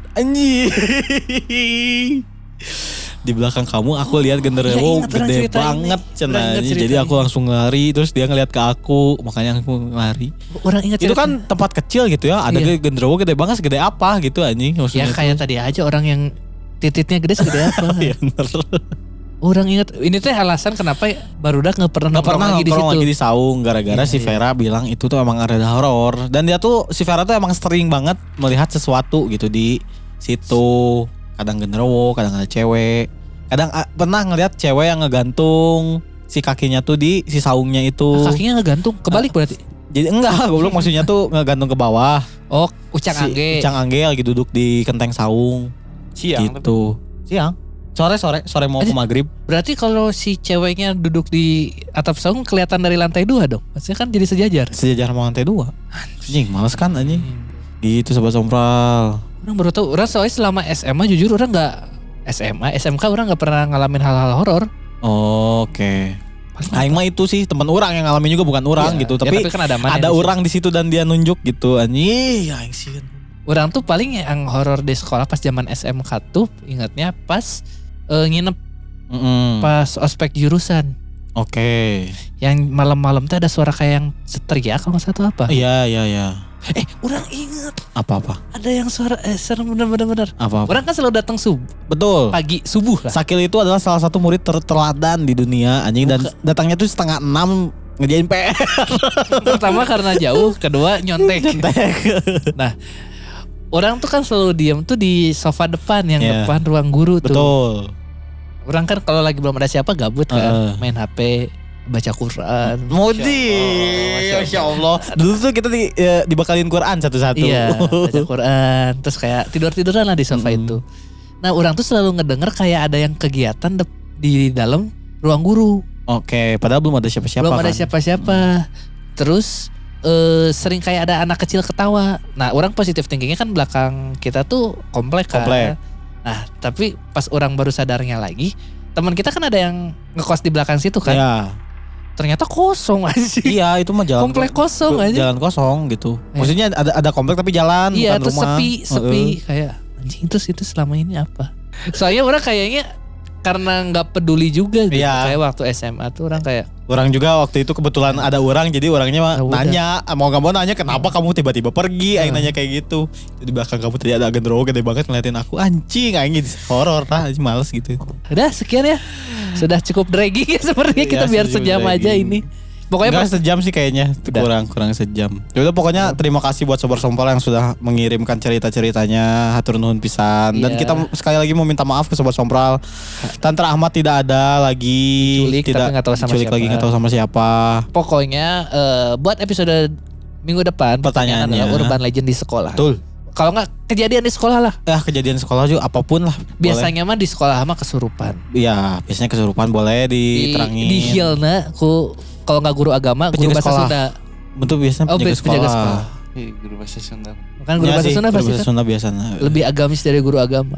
anjing. Di belakang kamu aku lihat genderuwo Iya, ingat orang gede cerita banget ini. cenah. Orang ingat cerita Jadi aku ini. langsung lari terus dia ngeliat ke aku makanya aku lari. Orang ingat Itu cerita- kan tempat kecil gitu ya, ada Iya. genderuwo gede banget segede apa gitu anjing ya maksudnya. kayak tadi aja orang yang titiknya gede segede apa. Iya bener. Orang ingat ini teh alasan kenapa barudak nggak pernah Gak nongkrong pernah lagi di nongkrong situ. lagi di saung gara-gara Iya, si iya. Vera bilang itu tuh emang ada horor dan dia tuh si Vera tuh emang sering banget melihat sesuatu gitu di situ. Kadang genderuwo, kadang ada cewek. Kadang ah, pernah ngeliat cewek yang ngegantung si kakinya tuh di si saungnya itu. Kakinya ngegantung kebalik berarti. Jadi enggak, goblok maksudnya tuh ngegantung ke bawah. Oh, ucang Si angge. Ucang Angge lagi duduk di kenteng saung Siang. gitu. Siang. Sore sore sore mau ke Aja. maghrib. Berarti kalau si ceweknya duduk di atap saung kelihatan dari lantai dua dong. Maksudnya kan jadi sejajar. Sejajar mau lantai dua. Anjing, males kan anjing. Gitu sobat sompral. Orang baru tahu. Orang soalnya selama S M A jujur orang nggak S M A, S M K orang nggak pernah ngalamin hal-hal horor. Oke. Aing mah itu sih teman orang yang ngalamin juga bukan orang Iya, gitu, ya, tapi, tapi kan ada mana ada di situ. orang di situ dan dia nunjuk gitu. Anjing, aing sih. Orang tuh paling yang horor di sekolah pas zaman S M K tuh ingatnya pas eh, nginep Mm-mm. pas ospek jurusan. Oke. Yang malam-malam tuh ada suara kayak yang teriak kalau nggak salah tuh apa? Iya, iya, iya. Eh, orang ingat Apa-apa? ada yang suara eh serem bener-bener bener. Apa-apa? Orang kan selalu datang sub Betul. pagi subuh lah. Sakil itu adalah salah satu murid terteladan di dunia anjing dan datangnya tuh setengah enam ngerjain P R. Pertama karena jauh, kedua nyontek. Nah, orang tuh kan selalu diam tuh di sofa depan yang Iya. depan ruang guru tuh. Betul. Orang kan kalau lagi belum ada siapa gabut kan, Heeh. main H P, baca Quran. Modi, Masya Allah. Dulu tuh kita di, ya, dibakalin Quran satu-satu. Iya, baca Quran. Terus kayak tidur-tiduran lah di sofa Mm-mm. itu. Nah, orang tuh selalu ngedenger kayak ada yang kegiatan de- di dalam ruang guru. Oke, padahal belum ada siapa-siapa. Belum ada kan? siapa-siapa. Terus eh, sering kayak ada anak kecil ketawa. Nah, orang positif thinkingnya kan belakang kita tuh komplek kan. Komplek. Nah, tapi pas orang baru sadarnya lagi, teman kita kan ada yang ngekos di belakang situ kan. Iya. Ternyata kosong aja. Iya, itu mah jalan Komplek kosong aja. Jalan kosong gitu. Iya. Maksudnya ada ada komplek tapi jalan Iya, bukan terus rumah. sepi, sepi Heeh. kayak anjing terus itu selama ini apa? Soalnya orang kayaknya karena nggak peduli juga gitu. Iya. Kayak waktu S M A tuh orang kayak Orang juga waktu itu kebetulan ada orang jadi orangnya mah Ya udah. nanya, mau gak mau nanya kenapa kamu tiba-tiba pergi, aing Hmm. nanya kayak gitu. Di belakang kamu tadi ada genderuwo gede banget ngeliatin aku, anjing, aing gitu. Horor lah, anjing males gitu. udah sekian ya. Sudah cukup dragging ya sepertinya kita Iya, biar cukup sejam aja dragging. ini. Pokoknya Enggak pas sejam sih kayaknya, Udah. kurang kurang sejam. Yaudah pokoknya terima kasih buat Sobar Sompral yang sudah mengirimkan cerita-ceritanya, hatur nuhun pisan. Dan Iya. kita sekali lagi mau minta maaf ke Sobat Sompral. Tantra Ahmad tidak ada lagi, Diculik, tidak tapi nggak tahu sama diculik siapa. lagi nggak tahu sama siapa. pokoknya eh, buat episode minggu depan pertanyaan Pertanyaannya. adalah urban legend di sekolah. Betul. Kalau nggak kejadian di sekolah lah. Ya kejadian sekolah juga apapun lah. boleh. Biasanya mah di sekolah mah kesurupan. Iya, biasanya kesurupan boleh Di diterangin. di Hilna ku kalau nggak guru agama, guru Penjaga bahasa sekolah. Sunda. Bentuk biasanya Oh, penjaga, penjaga sekolah. sekolah. Ih, guru bahasa Sunda. Kan guru Iya bahasa sih, Sunda guru pasti bahasa kan Sunda biasanya. lebih agamis dari guru agama.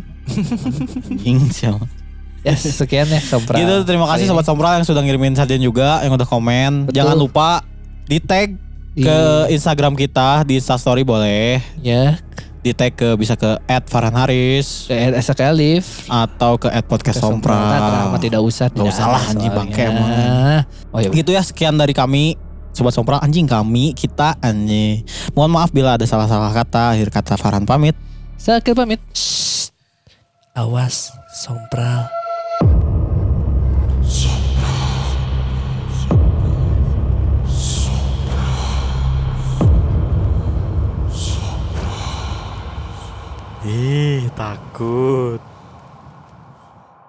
Ing, siapa. Ya sekian ya Sompral. Gitu, terima kasih Kali Sobat ini. Sompral yang sudah ngirimin sarjan juga, yang udah komen. Betul. Jangan lupa di tag Di- ke Instagram kita, di Instastory boleh. ya Di tag ke bisa ke at Farhan Haris ke S K Alif. atau ke at podcast Sompral. Nah, tidak usah. Nggak tidak usah ada lah, anjing, soalnya. bangke emang. Oh ya. Gitu ya, sekian dari kami Sobat Sompral, anjing kami, kita anjing. Mohon maaf bila ada salah-salah kata. Akhir kata Farhan pamit. Sakil pamit. Shh. Awas Sompral. Ih, takut.